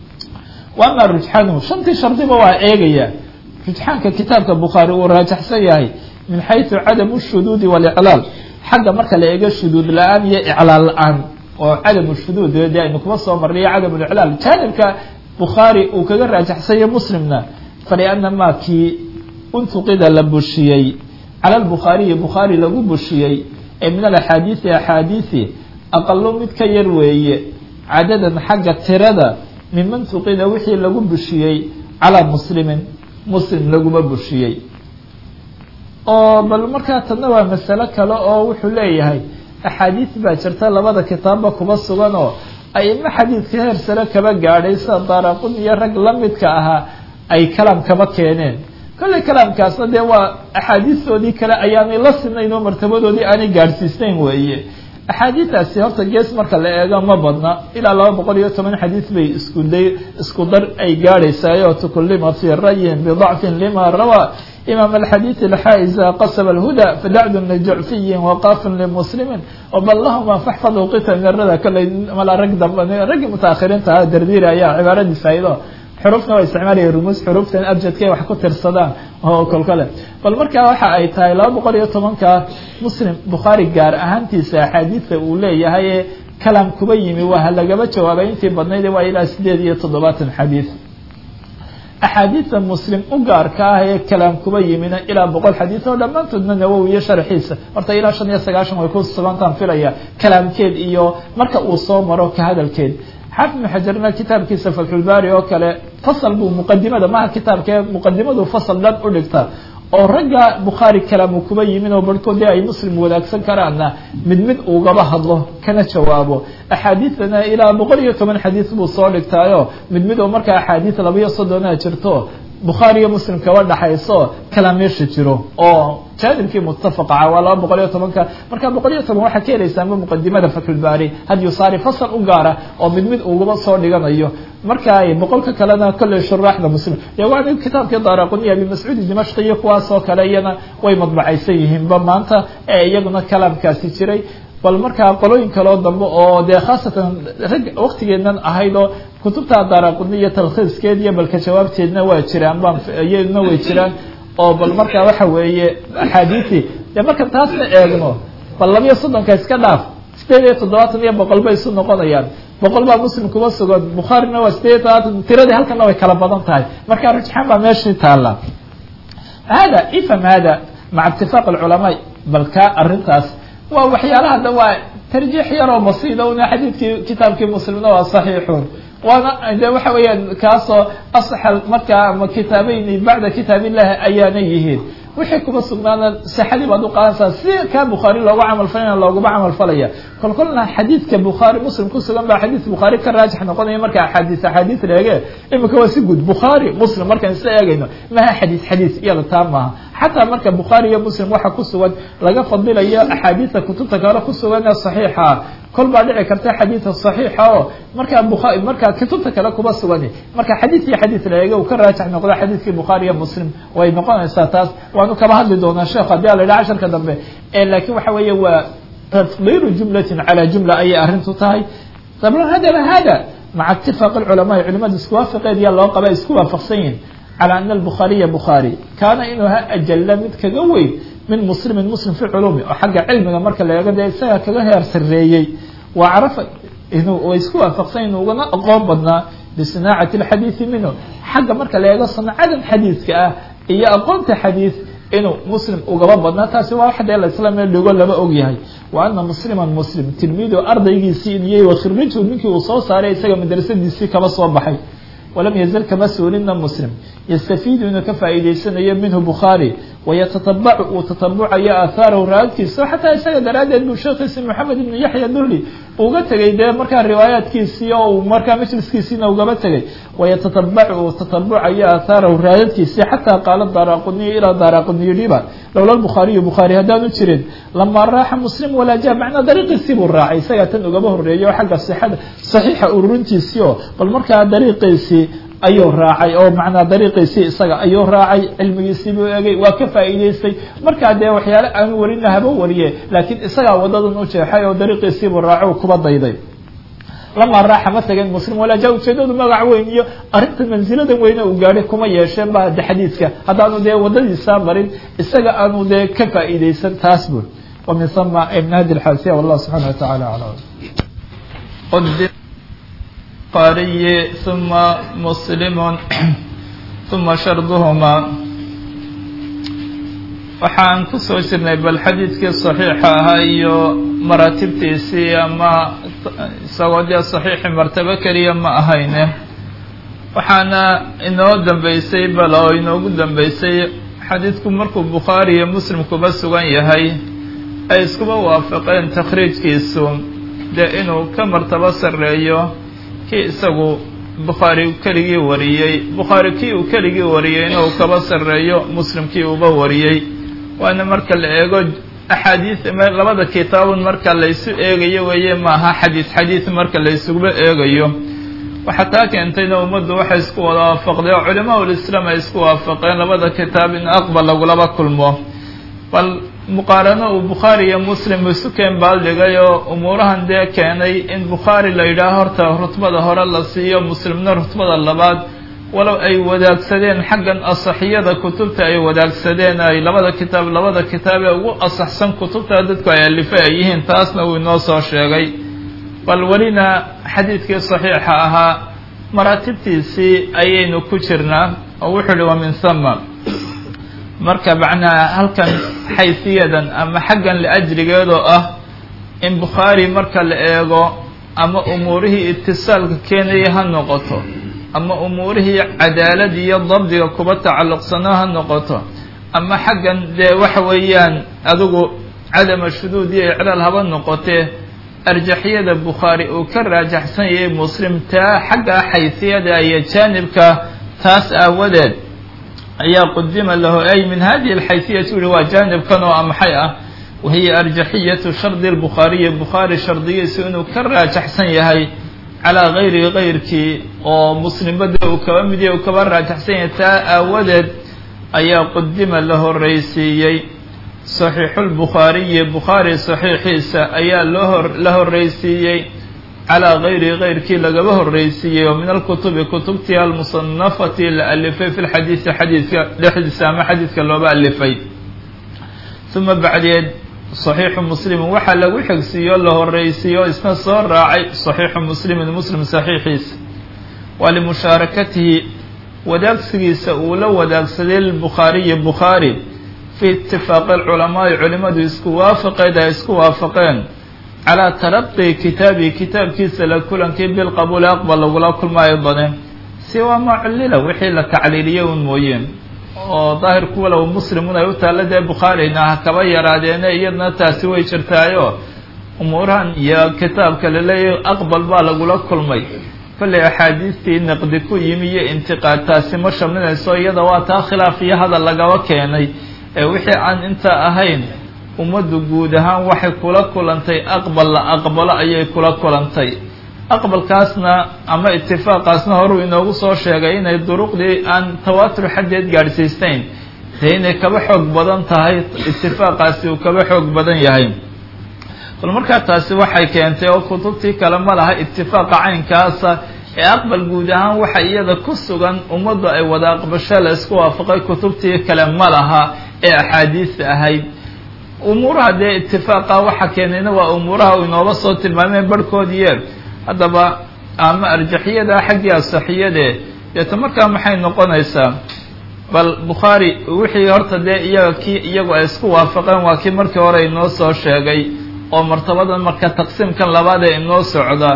waama rujxanuhu shantii shardiba waa eegaya rujxaanka kitaabka bukhaari uu raajaxsan yahay min xayثu cadamu shuduudi waliclaal xagga marka la eego shuduud la-aan iyo iclaal la-aan oo cadamu shuduud de aynu kuma soo marnayo cadam iclaal jaanibka bukhaari uu kaga raajaxsanya muslimna faliana ma kii untuqida la bushiyey cala lbukhaariyi bukhaari lagu bushiyey ee min alaxaadiisi axaadiisi aqalo mid ka yar weeye cadadan xagga tirada miman tuqida wixii lagu bushiyey calaa muslimin muslim laguma bushiyey oo bal markaa tadna waa masalo kale oo wuxuu leeyahay axaadiis baa jirta labada kitaabba kuba sugan oo aima xadiidka heer sare kaba gaadhay sida daaraqun iyo rag la midka ahaa ay kalaam kaba keeneen kolley kalaamkaasna dee waa axaadiistoodii kale ayaanay la sinayn oo martabadoodii aanay gaadhsiisnayn weeye axaadiistaasi horta gees marka la eego ma badna ilaa laba boqol iyo toban xadiis bay isku day isku dar ay gaadhaysaayo tukullima fii rayin bidacfin lima rawaa imaam alxadiid alxaa'iza qasaba alhuda fadacdu lijucfiyin waqaafin limuslimin wabal lahuma faxfadu qita mirada kale mala rag damba raggii mutaakhiriinta ahaa dardiiri ayaa cibaaradiis faa'iido xurufna waa isticmaalaya rumuus xuruftan abjadkay wax ku tirsadaan oo kolkale bal markaa waxa ay tahay laba boqol iyo tobanka muslim bukhaari gaar ahaantiisa axaadiidta uu leeyahay ee kalaam kuba yimi waa lagaba jawaabay intii badnayd waa ilaa sideed iyo toddobaatan xadiis axaadiida muslim u gaarka ah ee kalaam kuba yimina ilaa boqol xadiid oo dhammaantoodna nawowi iyo sharxiisa horta ilaa shan iyo sagaashan way ku sugantaan filaya kalaamkeed iyo marka uu soo maro ka hadalkeed. xaafid ibnu xajarna kitaabkiisa fatxulbaari oo kale fasal buu muqadimada maha kitaabkee muqadimadu fasal dhan u dhigta oo ragga bukhaari kalaamu kuba yimin oo barhkood dee ay muslim wadaagsan karaanna mid mid ugaba hadlo kana jawaabo. axaadiidana ilaa boqol iyo toban xadiid buu soo dhigtaayo mid mid oo markaa axaadiid labayo soddonaa jirto bukhaari iyo muslim kaba dhaxayso kalaam meesha jiro oo jaanibkii muttafaqa waa laba boqol iyo tobanka marka boqol iyo toban waxaa ka helaysaanba muqadimada fatxulbaari had yusaari fasal u gaara oo mid mid ugaba soo dhiganayo. marka boqolka kalena kolley shuraaxda muslim yawaani kitaabkii daaraquni abi mascuud dimashqi iyo kuwaasoo kale iyana way madbacaysan yihiinba maanta ee iyaguna kalaamkaasi jiray. bal markaa qolooyin kaloo dambe oo dee khaasatan rag waktigeednan ahayd oo kutubta daaraquni iyo talkhiiskeed iyo balka jawaabteedna waa jiraan baan iyaduna way jiraan oo bal markaa waxa weeye axaadiisii dee markan taasna eegno bal labiyo soddonka iska dhaaf sideed iyo toddobaatan iyo boqol bay isu noqonayaan. boqol baa muslim kuba sugan bukhaarina waa sideed iyo toddobaatan tiradii halkana way kala badan tahay marka rajxaan baa meeshii taala. hada ifham hada maca itifaaq alculamaa bal ka arrintaas waa waxyaalaha hadda waa tarjiix yaroo basiida una xadiidkii kitaabkii muslimna waa saxiixun waana de waxa weeyaan kaasoo asaxa markaa ama kitaabayni bacda kitaab illahi ayaana yihiin wixii kuba sugnaana sixadii baad u qaadanaysaa si kaa bukhaari loogu camal falaya looguma camal falaya kol kolna xadiidka bukhaari muslim ku sugan baa xadiid bukhaari ka raajix noqonaya marka axaadiis axaadiis la eege imika waa si guud bukhaari muslim markaan isla eegayno maha xadiis xadiis iyada taa maaha xataa marka bukhaari iyo muslim waxa ku sugan laga fadilayo axaadiista kutubta kale ku sugan ee saxiixa kol baa dhici karta xadiidka saxiixa oo markaa bukhaari markaa kutubta kale kuba sugan marka xadiis iyo xadiis la eege uu ka raajix noqdo xadiidkii bukhaari iyo muslim way noqonaysaa taas waanu kaba hadli doonaa sheekh haddii ala yidhaha casharka dambe ee laakiin waxa weeye waa tafdiilu jumlatin calaa jumla ayay arrintu tahay. dablan hadaba hada maca itifaaq alculamaa culimada isku waafaqeed yaa loo qaba isku waafaqsan yihin calى ana albukhaariya bukhaari kaana inuu ha ajalla mid kaga weyn min muslimin muslim fi culumi oo xagga cilmiga marka la eego dee isaga kaga heer sareeyey wa carafa inuu way isku waafaqsan inuu ugana aqoon badnaa bisinaacati alxadiidi minhu xagga marka la eego sancadan xadiidka ah iyo aqoonta xadiid inuu muslim ugaba badnaa taasi waa wax dee la isla meel dhigo laba og yahay. wa ana musliman muslim tilmiidu ardaygiisii iniyey wa khirrijhu ninkii uu soo saaray isaga madrasadiisii kaba soo baxay walam yazal kama suulina muslim yastafiidu inuu ka faa'iidaysanayo minhu bukhaari wayatatabacu uu tatabucayo aahaarahu raadkiisa xataa isaga daraaddeed buu sheekhiisi maxamed ibnu yaxya duhli uga tegay dee markaa riwaayaadkiisii oo uu markaa majliskiisiina ugaba tegay wayatatabacu uu tatabucayo aahaarahu raadadkiisii xataa qaala daaraquniyu ilaa daaraquniyu dhiba lowla bukhaariyu bukhaari haddaanu jirin lamaa raaxa muslim walaa jaa macnaa dariiqiisii buu raacay isagaa tan ugaba horreeyo xagga sixada saxiixa ururintiisii oo bal markaa dariiqiisii ayuu raacay oo macnaa dariiqiisii isaga ayuu raacay cilmigiisii buu egay waa ka faa'iidaystay markaa dee waxyaale aanu warina haba wariye laakiin isagaa wadadan u jeexay oo dariiqiisii buu raacay oo kuba dayday. lamaa raaxa ma tageen muslim walaa jaa ujeedadu magac weyn iyo arrinta mansiladan weyne uu gaadhay kuma yeesheen ba de xadiidka haddaanu dee wadadiisaa marin isaga aanu dee ka faa'iidaysan taas bul wa min huma ibn hadi alxaasiya wallahu subxana watacaala aclam. البخاري ثم مسلم ثم شرطهما waxaan ku soo jirnay bal xadiidkii saxiixa ahaa iyo maraatibtiisii ama isagoo dee saxiixi martabo keliya ma ahayne waxaana inoo dambeysay bal oo inoogu dambeysay xadiidku markuu bukhaari iyo muslim kuba sugan yahay ay iskuba waafaqeen takhriijkiisu dee inuu ka martabo sarreeyo kii isagu bukhaari keligii wariyey bukhaari kii uu keligii wariyey inuu kaba sarreeyo muslimkii uba wariyey waana marka la eego axaadiis labada kitaabun marka la isu eegayo weeye maaha xadiis xadiis marka la isuguba eegayo waxaa taa keentayna ummaddu waxay isku wada waafaqday oo culamaa ulislaam ay isku waafaqeen labada kitaab in aqbal lagulaba kulmo bal muqaarano uu bukhaari iyo muslim isu keen baaldhigay oo umuurahan dee keenay in bukhaari la yidhaaho horta rutbada hore la siiyo muslimna rutbada labaad walow ay wadaagsadeen xaggan asaxiyada kutubta ay wadaagsadeen ay labada kitaab labada kitaab ee ugu asaxsan kutubta dadku ay alifay ay yihiin taasna uu inoo soo sheegay bal welina xadiidkii saxiixa ahaa maraatibtiisii ayaynu ku jirnaa oo wuxuu uhi wa min huma marka macnaa halkan xaysiyadan ama xaggan liajrigeedoo ah in bukhaari marka la eego ama umuurihii itisaalka keenaya ha noqoto ama umuurihii cadaalad iyo dabdiga kuba tacalluqsano ha noqoto ama xaggan dee waxa weeyaan adigu cadama shuduud iyo iclaal haba noqotee arjaxiyada bukhaari uu ka raajaxsan yahay muslim taa xagga xaysiyada iyo jaanibka taas aawadeed ayaa qudima lahu ay min hadihi alxaysiyati uli waa jaanibkan oo maxay ah wahiya arjaxiyatu shardi lbukhaariyi bukhaari shardigiisu inuu ka raajaxsan yahay calaa gayri gayrkii oo muslimbada uu kaba mid yahay uu kaba raajaxsan yahay taa aawadeed ayaa qudima la horreysiiyey saxiixulbukhaariyi bukhaari saxiixiisa ayaa loo la horreysiiyey calaa gayri gayrkii lagaba horreysiiyey oo min alkutubi kutubtii almusanafati la alifay fi lxadiisi xadiidka dhexdiisa ama xadiidka looba alifay uma bacdeed saxiixu muslimin waxaa lagu xigsiiyo la horreysiiyo isna soo raacay saxiixu muslimin muslim saxiixiisa waa limushaarakatihi wadaagsigiisa uu la wadaagsaday lbukhaariyi bukhaari fi itifaaqi alculamaai culimadu isku waafaqeed ay isku waafaqeen calaa talaqi kitaabihi kitaabkiisa la kulankii bilqabuuli aqbal lagula kulmaayo badeen siwaa ma cullila wixii la tacliiliyey un mooyeen oo daahirku walow muslimun ay u taalla dee bukhaarina ha kaba yaraadeene iyadna taasi way jirtaayo umuurahan iyo kitaabka laleeyahy aqbal baa lagula kulmay kollay axaadiistii naqdi ku yimi iyo intiqaad taasi ma shamlinayso iyada waa taa khilaaf iyo hadal lagaba keenay ee wixii aan inta ahayn ummaddu guud ahaan waxay kula kulantay aqbal la aqbalo ayay kula kulantay aqbalkaasna ama itifaaqaasna horuu inoogu soo sheegay inay duruqdii aan tawaatur xaddeed gaadhsiisteyn dee inay kaba xoog badan tahay itifaaqaasi uu kaba xoog badan yahay bal markaa taasi waxay keentay oo kutubtii kale ma laha itifaaqa caynkaasa ee aqbal guud ahaan waxa iyada ku sugan ummaddu ay wada aqbasho la isku waafaqay kutubtii kale ma laha ee axaadiista ahayd umuuraha dee itifaaqa waxa keenayna waa umuuraha uu inooba soo tilmaameen barhkoodiye haddaba ama arjaxiyada xaggii asaxiyade deeta markaa maxay noqonaysaa bal bukhaari wixii horta dee iyaga kii iyagu ay isku waafaqeen waa kii markii hore inoo soo sheegay oo martabadan marka taqsiimkan labaad ee inoo socda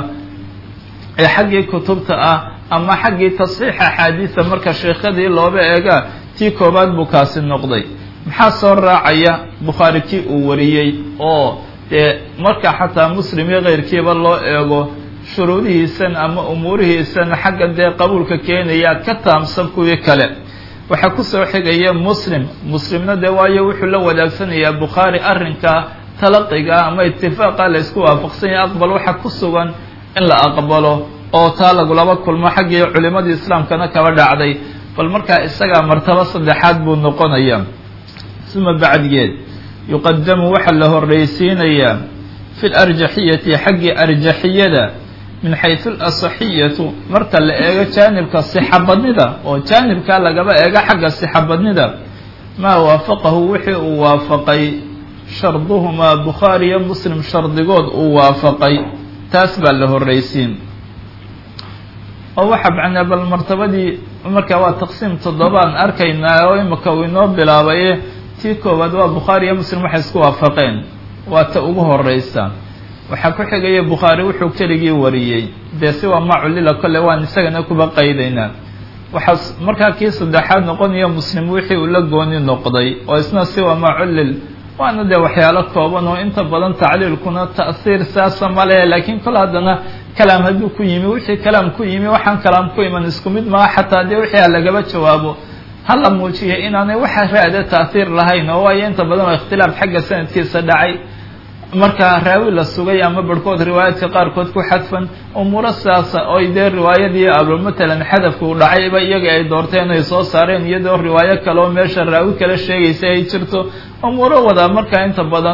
ee xaggii kutubta ah ama xaggii tasxiixa axaadiisa marka sheekhadii looba eega tii koobaad buu kaasi noqday maxaa soo raacaya bukhaari kii uu wariyey oo dee marka xataa muslim iyo keyrkiiba loo eego shuruudihiisan ama umuurihiisan xagga dee qabuulka keenaya ka taamsan kuwii kale waxaa kusoo xigaya muslim muslimna dee waayo wuxuu la wadaagsanayaa bukhaari arrinka talaqiga ama itifaaqa la isku waafaqsan yahay aqbal waxa ku sugan in la aqbalo oo taa lagulaba kulmo xaggii culimadii islaamkana kaba dhacday bal markaa isagaa martabo saddexaad buu noqonaya uma bacdigeed yuqadamu waxaa la horreysiinayaa fi larjaxiyati xaggii arjaxiyada min xaysu alasaxiyatu marka la eego jaanibka sixabadnida oo jaanibkaa lagaba eego xagga sixabadnida maa waafaqahu wixii uu waafaqay sharduhumaa bukhaari iyo muslim shardigood uu waafaqay taas baa la horreysiin oo waxaa macnaa bal martabadii markaa waa taqsiim toddobaan arkaynaa oo imika uu inoo bilaabaye tii koowaad waa bukhaari iyo muslim waxay isku waafaqeen waa ta ugu horeysa waxaa ku xigaya bukhaari wuxuu keligii wariyey dee si waa maculila kolle waan isagana kuba qaydaynaa waxaa markaa kii saddexaad noqonaya muslim wixii uu la gooni noqday oo isna si waa maculil waana dee waxyaalo kooban oo inta badan tacliilkuna ta'siir saasa ma lehe laakiin kol haddana kalaam hadduu ku yimi wixii kalaam ku yimi waxaan kalaam ku iman isku mid maa xataa dee wixii ha lagaba jawaabo ha la muujiya inaanay waxa raada ta'hiir lahayn oo waayo inta badan oo ikhtilaaf xagga sanadkiisa dhacay markaa raawi la sugay ama barhkood riwaayaadka qaarkood ku xadfan umuuro sidaasa oy dee riwaayadii aba matalan xadafka uu dhacayba iyaga ay doorteen ay soo saareen iyadoo riwaayo kale oo meesha raawi kala sheegaysa ay jirto umuuro wada markaa inta badan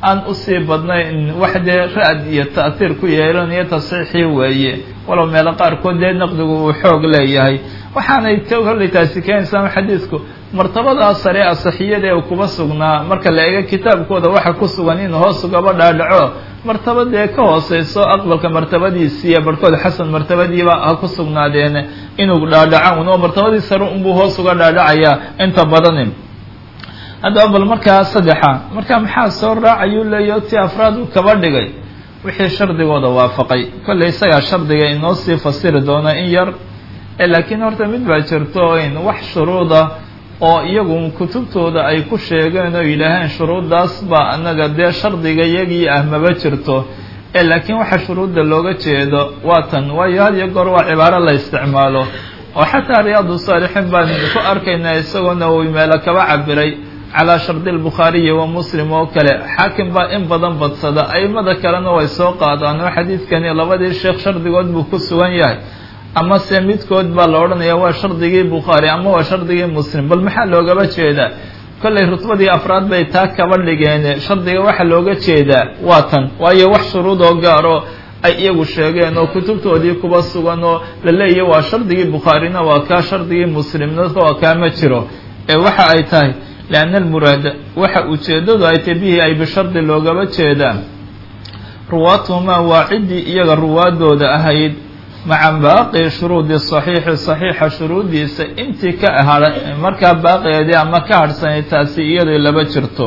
aan usii badnayn wax dee ra-d iyo ta'hiir ku yeelanayo tasxiixii weeye walow meelo qaarkood dee naqdigu uu xoog leeyahay waxaanay kolley taasi keenaysaa xadiidku martabadaa sare asaxiyada ee kuba sugnaa marka la eego kitaabkooda waxa ku sugan in hoos ugaba dhaadhaco martabadee ka hooseyso aqbalka martabadiisiiyo barhkood xasan martabadiiba ha ku sugnaadeen inuu dhaadhaco un oo martabadii sare unbuu hoos uga dhaadhacayaa inta badani haddaba bal markaa saddexa marka maxaa soo raacayuu leeyaho ti afraad uu kaba dhigay wixii shardigooda waafaqay kolley isagaa shardiga inoo sii fasiri doona in yar laakiin horta mid baa jirto in wax shuruuda oo iyagu kutubtooda ay ku sheegeen oo yidhaaheen shuruuddaas baa anaga dee shardiga iyagii ah maba jirto laakiin waxa shuruudda looga jeedo waa tan waayo had iyo goor waa cibaaro la isticmaalo oo xataa riyaadu saalixiin baan ku arkaynaa isagoona uu meelo kaba cabiray calaa shardi albukhaariyi wa muslim oo kale xaakim baa in badan badsada aimada kalena way soo qaadaan oo xadiidkani labadii sheekh shardigood buu ku sugan yahay ama se midkood baa la odhanaya waa shardigii bukhaari ama waa shardigii muslim bal maxaa loogaba jeedaa kolley rutbadii afraad bay taa kaba dhigeen shardiga waxa looga jeedaa waa tan waayo wax shuruud oo gaaro ay iyagu sheegeen oo kutubtoodii kuba sugan oo la leeyahy waa shardigii bukhaarina waa kaa shardigii muslimna waa kaa ma jiro ee waxa ay tahay lianna almuraada waxa ujeedadu ay tahy bihi ay bishardi loogaba jeedaan ruwaatuhumaa waa ciddii iyaga ruwaadooda ahayd maca baaqi shuruudi saxiixi saxiixa shuruuddiisa intii ka ahada markaa baaqigeedii ama ka hadhsanay taasi iyadoo laba jirto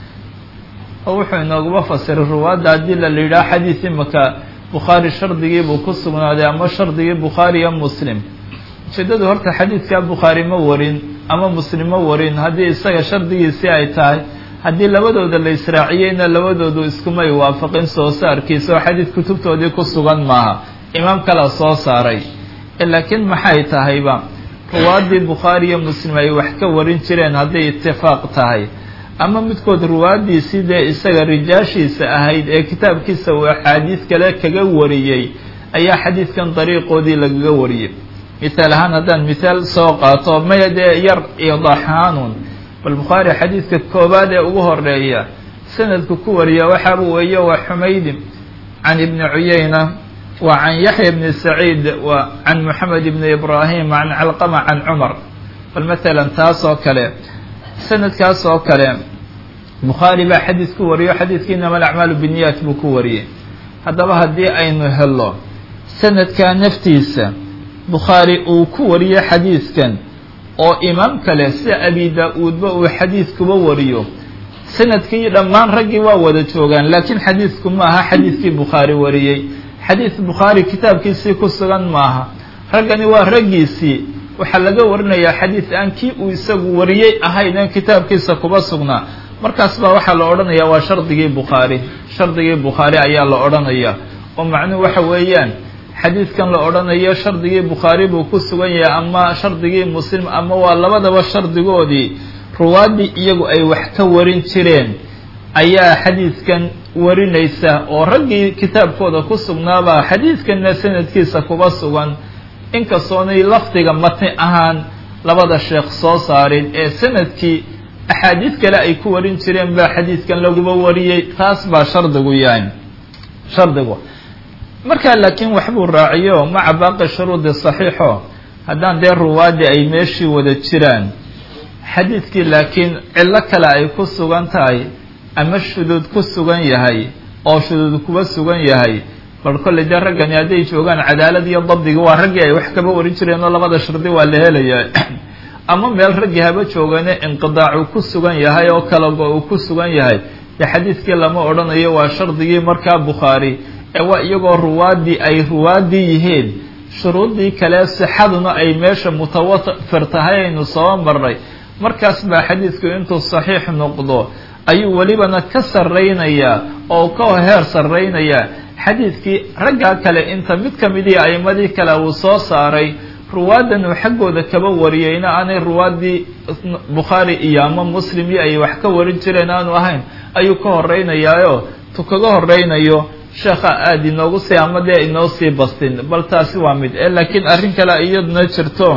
oo wuxuu inooguba fasiray ruwaadda haddii la yidhaha xadiid imaka bukhaari shardigiibuu ku sugnaaday ama shardigii bukhaari iyo muslim ujeedadu horta xadiidkaa bukhaari ma warin ama muslim ma warin haddii isaga shardigiisii ay tahay haddii labadooda la israaciyeyna labadoodu iskumay waafaqin soo saarkiisa oo xadiid kutubtoodii ku sugan maaha imaam kala soo saaray laakiin maxay tahayba ruwaaddii bukhaari iyo muslim ay wax ka warin jireen hadday itifaaq tahay ama midkood ruwaaddiisii dee isaga rijaashiisa ahayd ee kitaabkiisa uu axaadiid kale kaga wariyey ayaa xadiidkan dariiqoodii lagaga wariyey mithaal ahaan haddaan mithaal soo qaato maya dee yar iidaaxaanun bal bukhaari xadiidka koobaad ee ugu horeeya sanadku ku wariya waxaaba weeye waa xumaydi can ibni cuyayna wa can yaxya bni saciid wa can moxamed ibni ibraahim can calqama can cumar bal maalan taas oo kale sanadkaas oo kale bukhaari baa xadiid ku wariyo xadiidkii inama alacmaalu binniyaat buu ku wariyey haddaba haddii aynu helo sanadkaa naftiisa bukhaari uu ku wariyo xadiidkan oo imaam kale sida abi daa-uudba uu xadiidkuba wariyo sanadkii dhammaan raggii waa wada joogaan laakiin xadiidku ma aha xadiidkii bukhaari wariyey xadiid bukhaari kitaabkiisii ku sugan maaha raggani waa raggiisii waxaa laga warinayaa xadiid aan kii uu isagu wariyey ahayn aan kitaabkiisa kuba sugnaa markaas baa waxaa la odhanayaa waa shardigii bukhaari shardigii bukhaari ayaa la odhanayaa oo macnuhu waxa weeyaan xadiidkan la odhanayo shardigii bukhaari buu ku sugan yahay ama shardigii muslim ama waa labadaba shardigoodii ruwaaddii iyagu ay wax ka warin jireen ayaa xadiidkan warinaysa oo raggii kitaabkooda ku sugnaabaa xadiidkanna sanadkiisa kuba sugan inkastoonay lafdiga matni ahaan labada sheekh soo saarin ee sanadkii axaadiid kale ay ku warin jireen baa xadiidkan laguba wariyey taas baa shardigu yahay shardigu markaa laakiin waxbuu raaciyo maca baaqi shuruudi saxiixo haddaan dee ruwaaddi ay meeshii wada jiraan xadiidkii laakiin cillo kale ay ku sugan tahay ama shuduud ku sugan yahay oo shuduud kuba sugan yahay bal kolley dee raggani hadday joogaan cadaalad iyo dabdigi waa raggii ay wax kaba warin jireen oo labada shardi waa la helayaa ama meel raggii haba joogane inqidaacu ku sugan yahay oo kalago uu ku sugan yahay dee xadiidkii lama odhanayo waa shardigii markaa bukhaari ee waa iyagoo ruwaaddii ay ruwaaddii yihiin shuruuddii kale sixaduna ay meesha mutawafir tahay aynu soo marnay markaas baa xadiidku intuu saxiix noqdo ayuu welibana ka sarraynayaa oo ka heer sarraynayaa xadiidkii raggaa kale inta mid ka midii a'imadii kale uu soo saaray ruwaaddan uu xaggooda kaba wariyeyna aanay ruwaaddii bukhaari iyo ama muslim iyo ay wax ka warin jireen aanu ahayn ayuu ka horreynayaayo tu kaga horreynayo sheekha aada inoogu sii ama dee inoo sii bastin bal taasi waa mid e laakiin arrin kale iyaduna jirto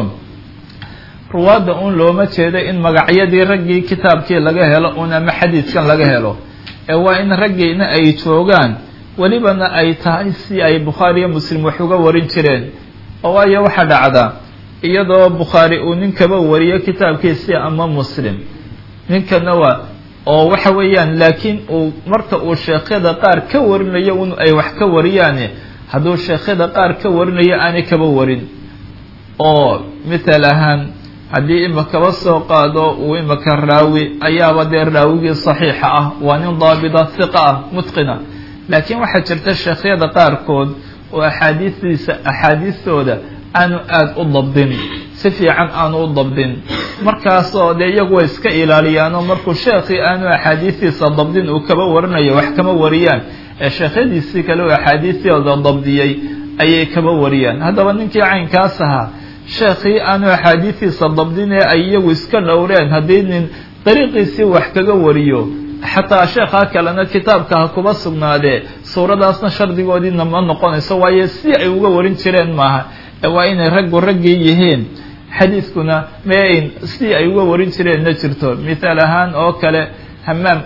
ruwaadda uun looma jeedo in magacyadii raggii kitaabkii laga helo un ama xadiidkan laga helo ee waa in raggiina ay joogaan welibana ay tahay si ay bukhaari iyo muslim wax uga warin jireen oo waayo waxaa dhacda iyadoo bukhaari uu ninkaba wariyo kitaabkiisii ama muslim ninkana waa oo waxa weeyaan laakiin uu marka uu sheekhyada qaar ka warinayo un ay wax ka wariyaan hadduu sheekhyada qaar ka warinayo aanay kaba warin oo mithal ahaan haddii imakaba soo qaado uu imaka raawi ayaaba dee raawigii saxiixa ah waa nin daabida hiqa ah mutqina laakiin waxaa jirta sheekhyada qaarkood oo axaadiistiisa axaadiistooda aanu aada u dabdin si fiican aanu u dabdin markaasoo dee iyagu way iska ilaaliyaanoo markuu sheekhii aanu axaadiistiisa dabdin uu kaba warinayo wax kama wariyaan ee sheekhyadiisii kale uu axaadiistooda dabdiyey ayay kaba wariyaan haddaba ninkii caynkaas ahaa sheekhii aanu axaadiistiisa dabdin ee ay iyagu iska dhowreen haddii nin dariiqiisii wax kaga wariyo xataa sheekhaa kalena kitaabka ha kuba sugnaadee suuradaasna shardigoodiina ma noqonayso waayo si ay uga warin jireen maaha waa inay raggu raggii yihiin xadiiskuna mayn si ay uga warin jireen ma jirto mithaal ahaan oo kale hamaam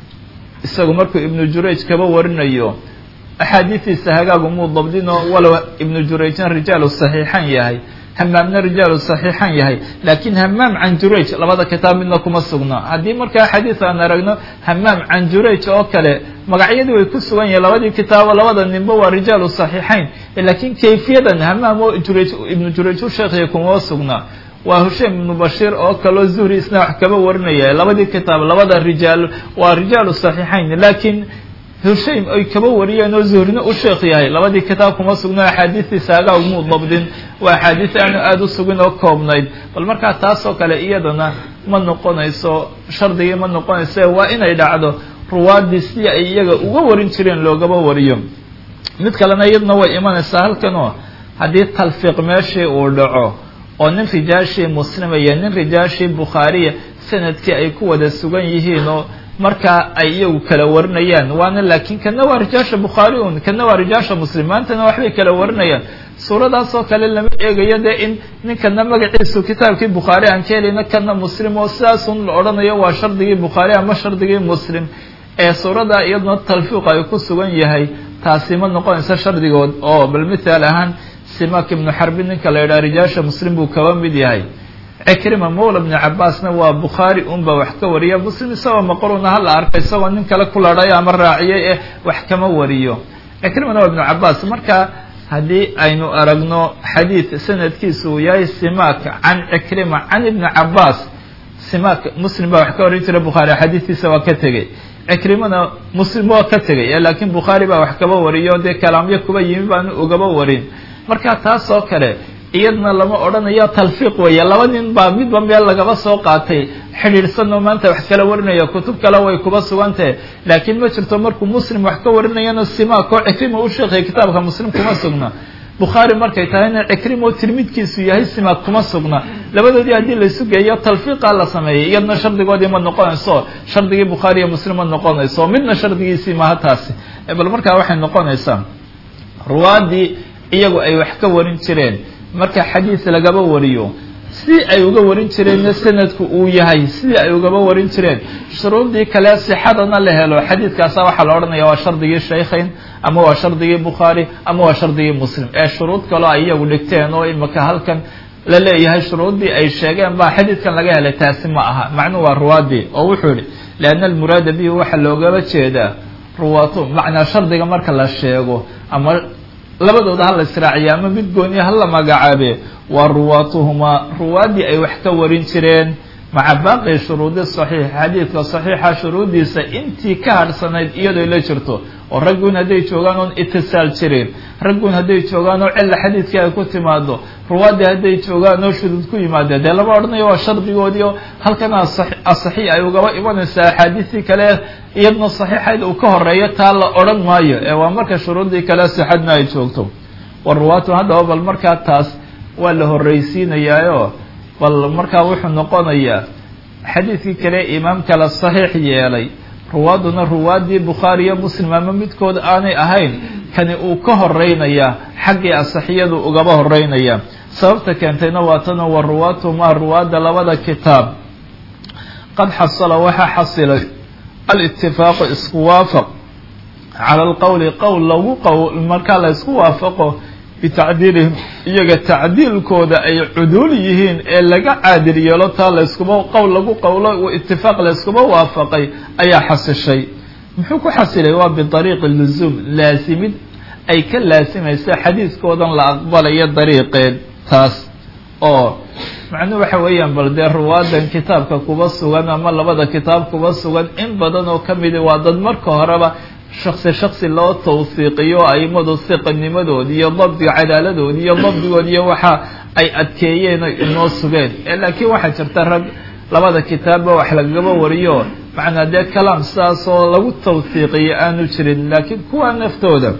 isagu markuu ibnu jurayj kaba warinayo axaadiistiisa hagaagu muu dabdinoo walow ibnu jurayjna rijaalu saxiixan yahay hamaamna rijaalu saxiixan yahay laakiin hamaam can jurayj labada kitaab midna kuma sugna haddii markaa xadiis aan aragno hamaam can jurayj oo kale magacyadii way ku sugan yihiin labadii kitaabo labada ninba waa rijaalu saxiixayn laakiin kayfiyadan hamaam oo jurayj ibnu jurayj u sheekhiya kuma sugna waa hushaym ibnu bashiir oo kaleo zuhri isna wax kaba warinaya labadii kitaab labada rijaal waa rijaalu saxiixayn laakiin hushaym ay kaba wariyeen oo zuhrina u sheekh yahay labadii kitaab kuma sugno axaadiistiisa hagaag muu dabdin waa axaadiis aanu aada u sugin oo koobnayd bal markaa taasoo kale iyadana ma noqonayso shardigii ma noqonayso waa inay dhacdo ruwaadii si ay iyaga uga warin jireen loogaba wariyo mid kalena iyadana way imanaysaa halkanoo haddii talfiiq meeshii uu dhaco oo nin rijaashii muslima iyo nin rijaashii bukhaariya sanadkii ay ku wada sugan yihiin oo markaa ay iyagu kala warinayaan waana laakiin kana waa rijaasha bukhaari un kana waa rijaasha muslim maantana waxbay kala warinayaan suuradaasoo kale lama eegayo dee in ninkana magaciisu kitaabkii bukhaari aan ka helayna kana muslim oo sidaasun la odhanayo waa shardigii bukhaari ama shardigii muslim ee suurada iyaduna talfiiq ay ku sugan yahay taasi ma noqonaysa shardigood oo bal mithaal ahaan simak ibnu xarbi ninka la yidhaha rijaasha muslim buu kaba mid yahay cikrima mawla bni cabaasna waa bukhaari unba wax ka wariya muslim isagoo maqruuna hala arka isagoo nin kale ku ladhay ama raaciyay ee wax kama wariyo cikrimana waa ibnu cabaas marka haddii aynu aragno xadiid sanadkiisu uu yahay simak can cikrima can ibni cabaas simak muslim baa wax ka warin jira bukhaari xadiidkiisa waa ka tegey cikrimana muslim waa ka tegay laakiin bukhaari baa wax kaba wariyo dee kalaamyo kuba yimi baanu ugaba warin marka taas oo kale iyadna lama odhanayo talfiiq weeye laba nin baa midba meel lagaba soo qaatay xidhiidhsanoo maanta wax kala warinaya kutub kale way kuba sugantahe laakiin ma jirto markuu muslim wax ka warinayana simaak oo cikrima u sheekhay kitaabka muslim kuma sugna bukhaari markay tahayna cikrim oo tirmidkiisu yahay simaak kuma sugna labadoodii haddii laysu geeyo talfiiqa la sameeyay iyadna shardigoodii ma noqonayso shardigii bukhaari iyo muslim ma noqonayso midna shardigiisii maha taasi bal markaa waxay noqonaysaa ruwaadii iyagu ay wax ka warin jireen marka xadiis lagaba wariyo si ay uga warin jireen sanadku uu yahay sidii ay ugaba warin jireen shuruudii kale sixadana la helo xadiidkaasa waxaa la odhanaya waa shardigii shaykhayn ama waa shardigii bukhaari ama waa shardigii muslim ee shuruud kaloo ay iyagu dhigteen oo imaka halkan la leeyahay shuruuddii ay sheegeen baa xadiidkan laga helay taasi ma aha macnuhu waa ruwaadii oo wuxuu yihi lianna almuraada bihi waxaa loogaba jeedaa ruwaatu macnaa shardiga marka la sheego ama labadooda hala israaciya ama mid gooniya hala magacaabe waa ruwaatuhumaa ruwaadii ay wax ka warin jireen maca baaqi shuruudi saxiix xadiidka saxiixa shuruuddiisa intii ka hadhsanayd iyadoo la jirto oo raggun hadday joogaan oon itisaal jirin raggun hadday joogaan oo cilla xadiidkii ay ku timaado ruwaadii hadday joogaan oo shuduud ku yimaadeen dee lama odhanayo waa shardigoodii oo halkan asaxii ay ugaba imanaysaa axaadiistii kale iyadna saxiixayd uu ka horeeyo taa la odhan maayo ee waa marka shuruuddii kale sixadna ay joogto wa ruwaatu haddaba bal markaa taas waa la horreysiinayaayo bal markaa wuxuu noqonayaa xadiidkii kale imaam kale saxiix yeelay ruwaaduna ruwaadii bukhaari iyo muslim ama midkood aanay ahayn kani uu ka horeynayaa xaggii asaxiyadu ugaba horeynaya sababta keentayna waa tana wa ruwaatumaa ruwaadda labada kitaab qad xasala waxaa xasilay alitifaaqu isku waafaq cala alqowli qowl lagu qowl markaa la isku waafaqo bitacdiilihim iyaga tacdiilkooda ay cuduul yihiin ee laga caadil yeelo taa la iskuba qowl lagu qowlo itifaaq la iskuba waafaqay ayaa xasishay muxuu ku xasilay waa bidariiqi luzuum laasimid ay ka laasimaysa xadiidkoodan la aqbalayo dariiqeed taas oo macnuhu waxa weeyaan bal dee ruwaadan kitaabka kuba sugan ama labada kitaab kuba sugan in badan oo ka midi waa dad marka horeba shaksi shaksi loo tawfiiqiyo aimadu hiqanimadoodi iyo dabdiga cadaaladoodi iyo dabdigoodi iyo waxa ay adkeeyeen inoo sugeen laakiin waxaa jirta rag labada kitaabba wax lagaba wariyo macnaa dee kalaam sidaas oo lagu tawfiiqiyo aanu jirin laakiin kuwa naftooda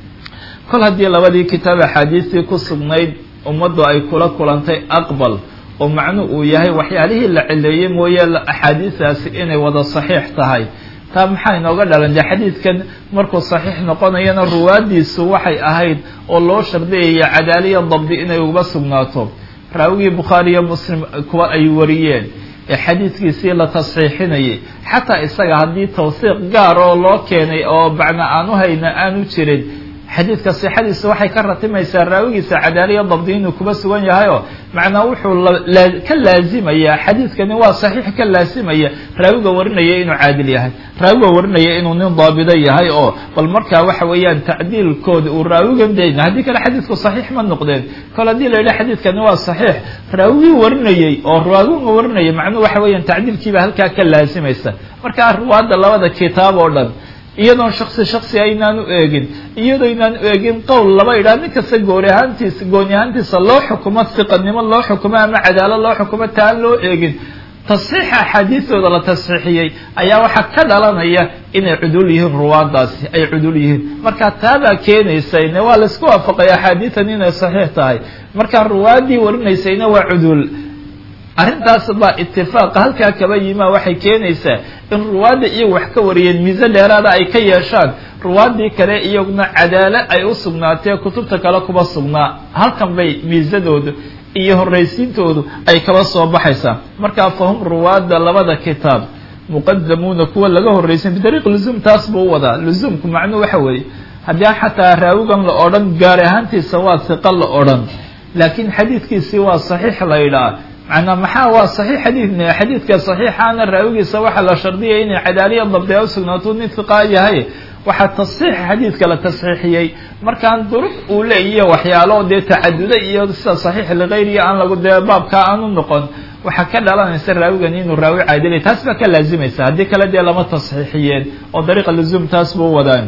kol haddii labadii kitaab axaadiistii ku sugnayd ummaddu ay kula kulantay aqbal oo macnu uu yahay waxyaalihii la cileeyey mooye axaadiistaasi inay wada saxiix tahay taa maxaa inooga dhalan dee xadiidkan markuu saxiix noqonayana ruwaadiisu waxay ahayd oo loo shardiyaya cadaaliya dabdi inay uga sugnaato raawigii bukhaari iyo muslim kuwa ay wariyeen ee xadiidkiisii la tasxiixinayay xataa isaga haddii tawsiiq gaar oo loo keenay oo bacna aanu hayna aanu jirin xadiidka sixadiisa waxay ka ratimaysaa raawigiisa cadaaliya dabdi inuu kuba sugan yahay oo macnaa wuxuu ka laazimaya xadiidkani waa saxiix ka laasimaya raawiga warinaya inuu caadil yahay raawiga warinaya inuu nin daabido yahay oo bal markaa waxa weeyaan tacdiilkooda uu raawigan dayna haddii kale xadiidku saxiix ma noqdeen kol haddii la yidhaha xadiidkani waa saxiix raawigii warinayay oo raawiga warinaya macnuhu waxa weeyaan tacdiilkiiba halkaa ka laasimaysa markaa ruwaadda labada kitaab oo dhan iyadoon shaksi shaksi aynaan u eegin iyadoo aynaan u eegin qowl laba idhaa nin kasta goori ahaantiisa gooni ahaantiisa loo xukumo hiqanimo loo xukumo ama cadaalo loo xukumo taan loo eegin tasxiixa axaadiistooda la tasxiixiyey ayaa waxaa ka dhalanaya inay cudul yihiin ruwaadaasi ay cudul yihiin marka taabaa keenaysayne waa laisku waafaqay axaadiitan inay saxiix tahay markaa ruwaadii warinaysayna waa cudul arrintaas baa itifaaqa halkaa kaba yimaa waxay keenaysaa in ruwaadda iyagu wax ka wariyeen miise dheeraada ay ka yeeshaan ruwaaddii kale iyaguna cadaalo ay u sugnaatee kutubta kale kuba sugnaa halkan bay miisadooda iyo horraysiintoodu ay kaba soo baxaysaa markaa fahum ruwaadda labada kitaab muqadamuuna kuwa laga horraysan bidariiq luzuum taas buu u wadaa luzuumku macnuhu waxa weeye haddii xataa raawigan la odhan gaari ahaantiisa waa hiqa la odhan laakiin xadiidkiisii waa saxiix la yidhaah macnaa maxaa waa saxiix xadiid xadiidka saxiixaana raawigiisa waxaa la shardiyay inay cadaaliya dabdi a usugnaato nin hiqaa yahay waxaa tasxiix xadiidka la tasxiixiyey markaan duruq uu leeyiyo waxyaalo dee tacaduda iyo sida saxiix ligayriya aan lagu dee baabkaa aan u noqon waxaa ka dhalanaysa raawigan inuu raawi caadilay taas baa ka laazimaysa haddii kale dee lama tasxiixiyeen oo dariiqa luzuum taas buu wadaan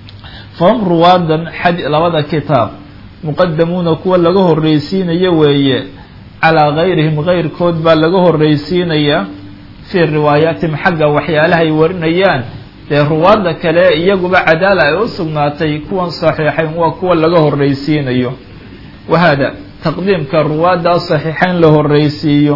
fahum ruwaadan labada kitaab muqadamuuna kuwa laga horreysiinayo weeye calaa gayrihim gayrkood baa laga horreysiinaya fii riwaayaatihim xagga waxyaalaha ay warinayaan dee ruwaadda kale iyaguba cadaala ay u sugnaatay kuwan saxiixayn waa kuwa laga horreysiinayo wahaada taqdiimka ruwaadda saxiixayn la horreysiiyo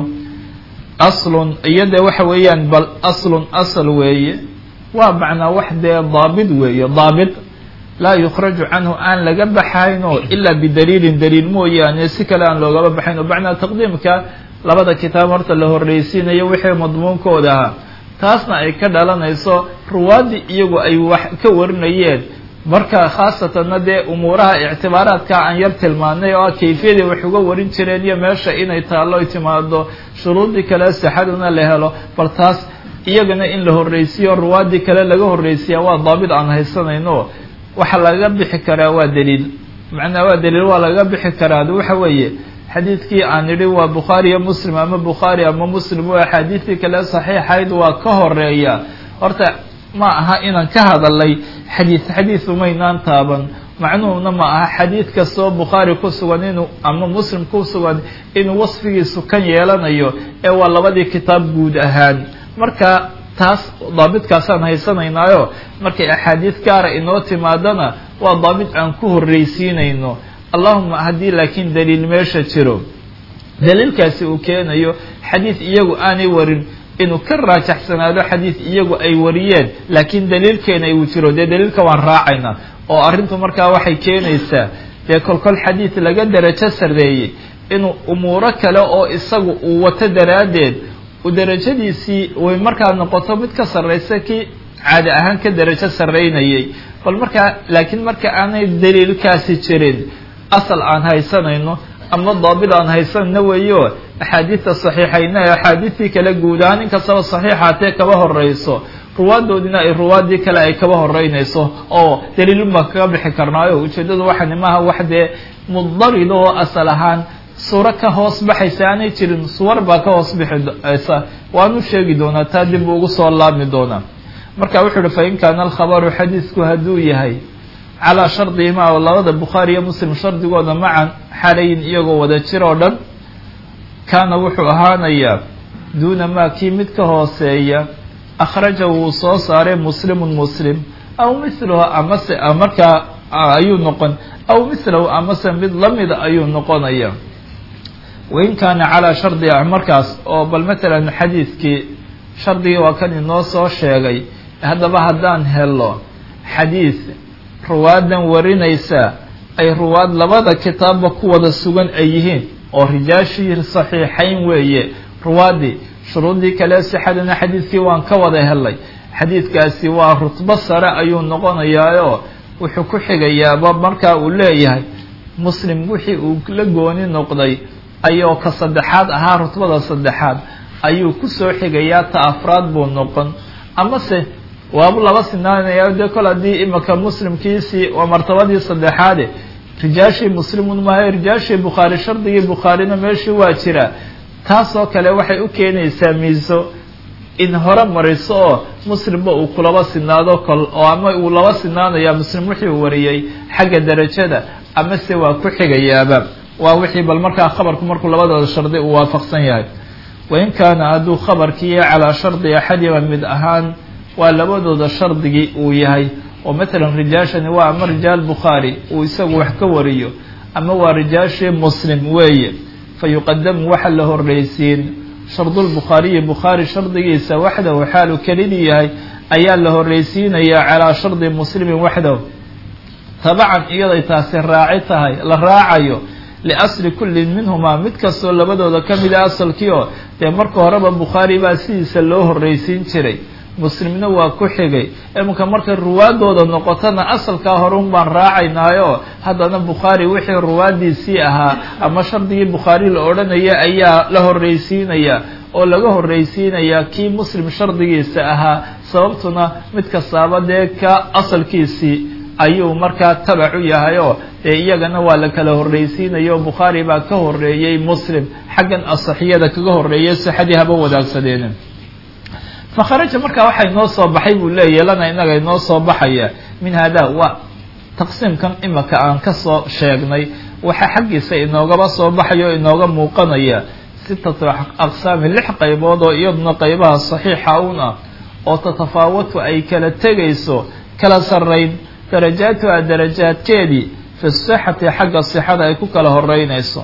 aslun iyo dee waxa weeyaan bal aslun asal weeye waa macnaa wax dee daabid weeye daabid laa yukhraju canhu aan laga baxayno ilaa bidaliilin daliil mooyaane si kale aan loogaba baxayno macnaa taqdiimka labada kitaab horta la horreysiinayo wixii madmuunkooda ahaa taasna ay ka dhalanayso ruwaaddii iyagu ay wax ka warinayeen marka khaasatanna dee umuuraha ictibaaraadka aan yar tilmaanay oo kayfiyadii wax uga warin jireen iyo meesha inay taallo ay timaado shuruudii kale saxaduna la helo bal taas iyagana in la horreysiiyo ruwaaddii kale laga horreysiya waa daabid aan haysanayno waxa laga bixi karaa waa daliil macnaa waa daliil waa laga bixi karaa waxa weeye xadiidkii aan idhi waa bukhaari iyo muslim ama bukhaari ama muslim oo axaadiistii kale saxiixayd waa ka horeeya horta ma aha inaan ka hadalay xadiis xadiis umaynaan taaban macnuhuna ma aha xadiid kastoo bukhaari ku sugan inuu ama muslim ku sugan inuu wasfigiisu kan yeelanayo ee waa labadii kitaab guud ahaan marka taas daabidkaasaan haysanaynaayo markay axaadiis gaara inoo timaadana waa daabid aan ku horreysiinayno allahuma haddii laakiin daliil meesha jiro daliilkaasi uu keenayo xadiid iyagu aanay warin inuu ka raajaxsanaado xadiid iyagu ay wariyeen laakiin daliilkeena uu jiro dee daliilka waan raacaynaa oo arrintu markaa waxay keenaysaa dee kolkol xadiid laga darajo sarreeyey inuu umuuro kale oo isagu uu wato daraaddeed darajadiisii way markaa noqoto mid ka sarraysa kii caadi ahaan ka darajo sarreynayay bal markaa laakiin marka aanay daliilkaasi jirin asal aan haysanayno ama daabit aan haysanayno weeyo axaadiidta saxiixayna ee axaadiidtii kale guud ahaan inkastaba saxiixaatee kaba horeyso ruwaadoodina ay ruwaadii kale ay kaba horeynayso oo daliilun baan kaga bixi karnaayo ujeedadu waxani maaha wax dee mudarid oo asal ahaan suuro ka hoos baxaysa aanay jirin suwar baa ka hoos bixiysa waanu sheegi doonaa taa dib ugu soo laabmi doonaa marka wuxuu uhi fain kaana alkhabaru xadiidku hadduu yahay calaa shardihimaa oo labada bukhaari iyo muslim shardigooda macan xalayin iyagoo wada jir oo dhan kaana wuxuu ahaanayaa duuna maa kii mid ka hooseeya akhraja wuu soo saaray muslimun muslim aw milahu amase markaa ayuu noqon aw milahu amase mid lamida ayuu noqonaya wain kaana calaa shardi markaas oo bal matalan xadiidkii shardigii waa kan inoo soo sheegay haddaba haddaan helo xadiid ruwaadan warinaysa ay ruwaad labada kitaabba ku wada sugan ay yihiin oo rijaashii saxiixayn weeye ruwaadii shuruudii kale sixadana xadiidkii waan ka wada helay xadiidkaasi waa rutbo sare ayuu noqonayaayo wuxuu ku xigayaaba markaa uu leeyahay muslim wixii uu la gooni noqday ayoo ka saddexaad ahaa rutbada saddexaad ayuu kusoo xigayaa ta afraad buu noqon amase waabu laba sinaanaya dee kol haddii imaka muslimkiisii waa martabadii saddexaade rijaashii muslimun maaha rijaashii bukhaari shardigii bukhaarina meeshii waa jira taasoo kale waxay u keenaysaa miiso in hore mariso oo muslimba uu kulaba sinaado kol oo ama uu laba sinaanaya muslim wixii uu wariyey xagga darajada amase waa ku xigayaaba waa wixii bal markaa khabarku markuu labadooda shardi uu waafaqsan yahay wain kaana hadduu khabarkii calaa shardi axadima mid ahaan waa labadooda shardigii uu yahay oo matalan rijaashani waa ama rijaal bukhaari uu isagu wax ka wariyo ama waa rijaashii muslim weeye fa yuqadamu waxa la horreysiin shardulbukhaariyi bukhaari shardigiisa waxdahu xaalu kelidii yahay ayaa la horreysiinayaa calaa shardi muslimin waxdahu tabacan iyaday taasi raaci tahay la raacayo liasli kullin minhumaa mid kastoo labadooda ka mida asalkii oo dee marka horeba bukhaari baa sidiisa loo horreysiin jiray muslimna waa ku xigay iminka markay ruwaadooda noqotona asalkaa horun baan raacaynaayo haddana bukhaari wixii ruwaadiisii ahaa ama shardigii bukhaari la odhanaya ayaa la horreysiinaya oo laga horreysiinayaa kii muslim shardigiisa ahaa sababtuna mid kastaaba dee ka asalkiisii ayuu markaa tabac u yahay oo dee iyagana waa la kala horreysiinayo bukhaari baa ka horreeyey muslim xaggan asaxiyada kaga horreeyay sixadii haba wadaagsadeen fakharaja markaa waxaa inoo soo baxay buu leeyahy lana inaga inoo soo baxaya min hada waa taqsiimkan imaka aan kasoo sheegnay waxaa xaggiisa inoogaba soo baxaya oo inooga muuqanaya sitatu aqsaami lix qaybood oo iyaduna qaybaha saxiixa un ah oo tatafaawatu ay kala tegayso kala sarrayn darajaatuha darajaadkeedii fi sixati xagga sixada ay ku kala horeynayso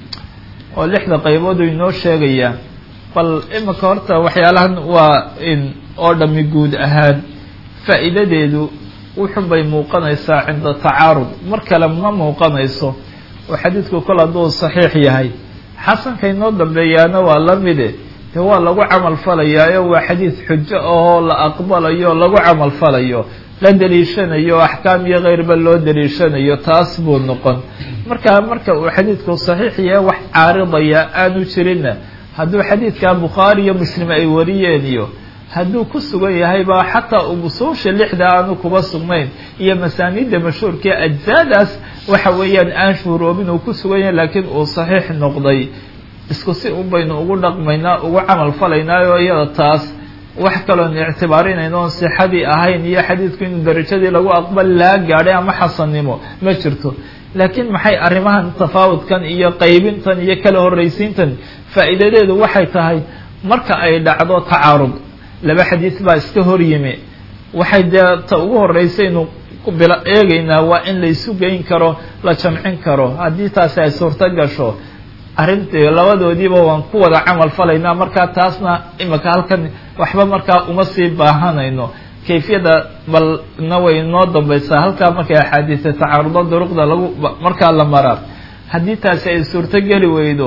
oo lixda qaybood inoo sheegaya bal imika horta waxyaalahan waa in oo dhami guud ahaan faa'iidadeedu wuxun bay muuqanaysaa cinda tacaarud mar kale ma muuqanayso oo xadiidku kol hadduu saxiix yahay xasanka inoo dambeeyaana waa la mide dee waa lagu camal falayaayo waa xadiid xujo ahoo la aqbalayo lagu camal falayo la daliishanayo axkaam iyo keyrba loo daliishanayo taas buu noqon markaa marka uu xadiidku saxiix yahay wax caaridaya aanu jirinna hadduu xadiidka bukhaari iyo muslim ay wariyeen iyo hadduu ku sugan yahay baa xataa usuusha lixda aanu kuba sugnayn iyo masaaniidda mashhuurkae ajzaadaas waxa weeyaan aan shuhuroobin uu ku sugan yahay laakiin uu saxiix noqday isku si un baynu ugu dhaqmaynaa ugu camal falaynaayo iyada taas wax kaloon ictibaarinayno oon sixadii ahayn iyo xadiidku inuu darajadii lagu aqbali laha gaadhay ama xasannimo ma jirto laakiin maxay arrimahan tafaawudkan iyo qaybintan iyo kala horreysiintan faa'iidadeedu waxay tahay marka ay dhacdo tacaarud laba xadiis baa iska hor yimi waxay dee ta ugu horreysaynu bila eegaynaa waa in la isu geyn karo la jamcin karo haddii taasi ay suurto gasho arrintii labadoodiiba waan ku wada camal falaynaa markaa taasna imika halkan waxba markaa uma sii baahanayno kayfiyada balna way inoo dambaysaa halkaa markay axaadiisa tacaarudo duruqda lagu markaa la maraa haddii taasi ay suurto geli weydo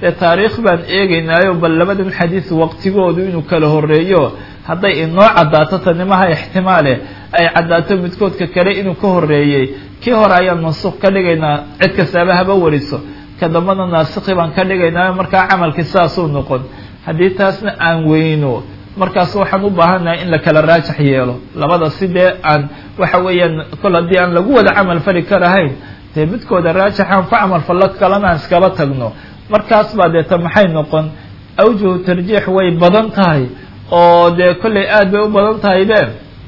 dee taariikh baan eegaynaayo bal labadan xadiis waqtigoodu inuu kala horeeyo hadday inoo caddaato tanimaha ixtimaale ay caddaato midkoodka kale inuu ka horeeyey kii hore ayaan mansuuq ka dhigaynaa cid kastaaba haba wariso ka dambana naasikhi baan ka dhigaynaayo markaa camalkii saasuu noqon haddii taasna aan weyno markaas waxaan u baahannahay in la kala raajax yeelo labada sidee aan waxa weeyaan kol haddii aan lagu wada camal fali karahayn dee midkooda raajaxaan ku camal fallo kalena aan iskaba tagno markaas baa deeta maxay noqon awjuhu tarjiix way badan tahay oo dee kolley aad bay u badan tahay be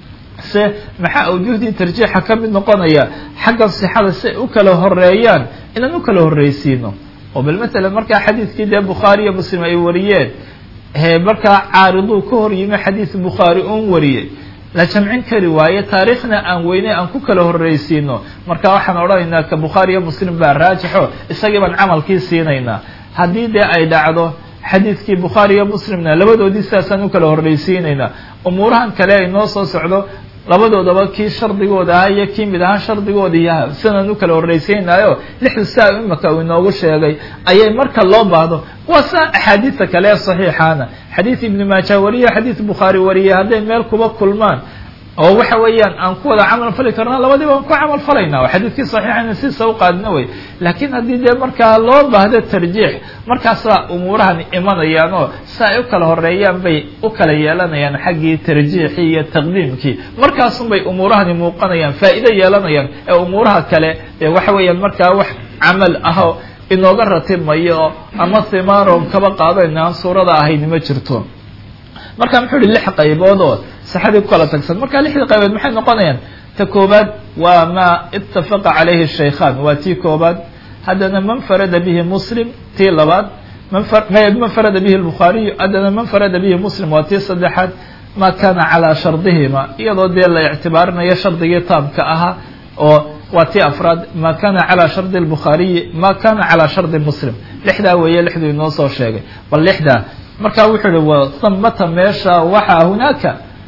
se maxaa awjuhdii tarjiixa ka mid noqonaya xaggan sixada si ay u kala horeeyaan inaan u kala horreysiino oo bal matalan markaa xadiidkii dee bukhaari iyo muslim ay wariyeen he markaa caariduu ka hor yimi xadiis bukhaari uun wariyey la jamcin kari waaye taariikhna aan weynay aan ku kala horreysiino marka waxaan odhanaynaa ka bukhaari iyo muslim baa raajixo isagii baan camalkii siinaynaa haddii dee ay dhacdo xadiidkii bukhaari iyo muslimna labadoodii sidaasaan u kala horreysiinaynaa umuurahan kale ay noo soo socdo labadoodaba kii shardigooda ahaa iyo kii mid ahaan shardigoodii yaha sidaan u kala horreysiynaayo lixdu saa imaka uu inoogu sheegay ayay marka loo baahdo waa saa axaadiista kale ee saxiixaana xadiid ibnu maaja wariye xadiid bukhaari wariye hadday meel kuba kulmaan oo waxa weeyaan aan ku wada camal fali karna labadiiba aan ku camal falayna oo xadiidkii saxiixayna siisa u qaadina wey laakiin haddii dee markaa loo baahdo tarjiix markaasaa umuurahan imanayaan oo si ay u kala horeeyaan bay u kala yeelanayaan xaggii tarjiixii iyo taqdiimkii markaasun bay umuurahani muuqanayaan faa'iido yeelanayaan ee umuuraha kale ee waxa weeyaan markaa wax camal ahoo inooga ratibmayo ama thimaaron kaba qaadayna aan suurada ahayn ma jirto marka muxuu ihi lix qaybood oo saxadii ku kala tagsan marka lixdii qaybood maxay noqonayaan ta koobaad waa maa itafaqa calayhi shaykhaan waa tii koobaad haddana man farada bihi muslim tii labaad man farada bihi lbukhaariyu haddana man farada bihi muslim waa tii saddexaad ma kana calaa shardihima iyadoo dee la ictibaarinayo shardigii taamka ahaa oo waa tii afraad ma kana calaa shardi lbukhaariyi ma kana calaa shardi muslim lixdaa weeye lixduu inoo soo sheegay bal lixdaa marka wuxuu ihi wa hamata meesha waxaa hunaaka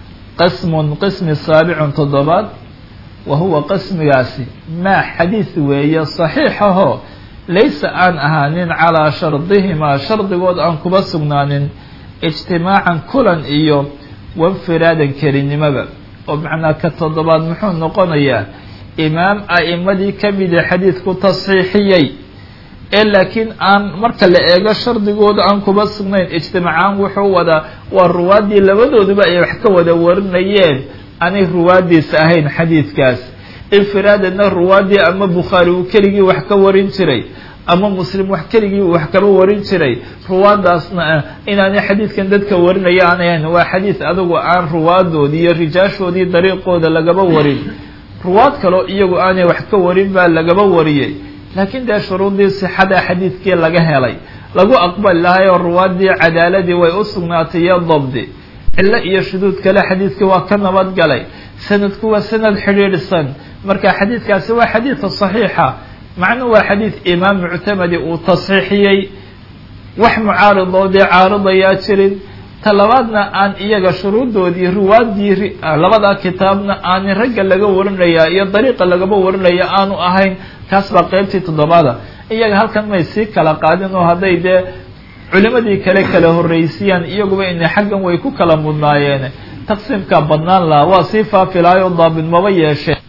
qismun qismi saabicun toddobaad wa huwa qismigaasi maa xadiis weeye saxiixahoo laysa aan ahaanin calaa shardihimaa shardigood aan kuba sugnaanin ijtimaacan kulan iyo wanfiraadan kelinimaba oo macnaa ka toddobaad muxuu noqonayaa imaam a'imadii ka mida xadiidku tasxiixiyey ee laakiin aan marka la eego shardigooda aan kuba sugnayn ijtimacaan wuxuu wadaa waa ruwaaddii labadooduba ay wax ka wada warinayeen aanay ruwaaddiisa ahayn xadiidkaas infiraadadna ruwaaddii ama bukhaari uu keligii wax ka warin jiray ama muslim wax keligii uu wax kaba warin jiray ruwaaddaasna inaanay xadiidkan dadka warinaya aanay ahayn waa xadiid adugu aan ruwaaddoodii iyo rijaashoodii dariiqooda lagaba warin ruwaad kaloo iyagu aanay wax ka warin baa lagaba wariyey laakiin dee shuruudii sixada xadiidkii laga helay lagu aqbali lahay oo ruwaaddii cadaaladii way u sugnaatay iyo dabdi cilo iyo shuduud kale xadiidkii waa ka nabad galay sanadku waa sanad xidhiidhsan marka xadiidkaasi waa xadiidka saxiixa macnuu waa xadiid imaam muctamadi uu tasxiixiyey wax mucaaridoodii caaridayaa jirin ta labaadna aan iyaga shuruuddoodii ruwaaddii labada kitaabna aani ragga laga warinayaa iyo dariiqa lagaba warinaya aanu ahayn kaas baa qaybtii toddobaada iyaga halkan may sii kala qaadin oo hadday dee culimadii kale kala horreysiyaan iyaguba inay xaggan way ku kala mudnaayeen taqsiimka badnaan laha waa sii faafilaayo daabid maba yeesheen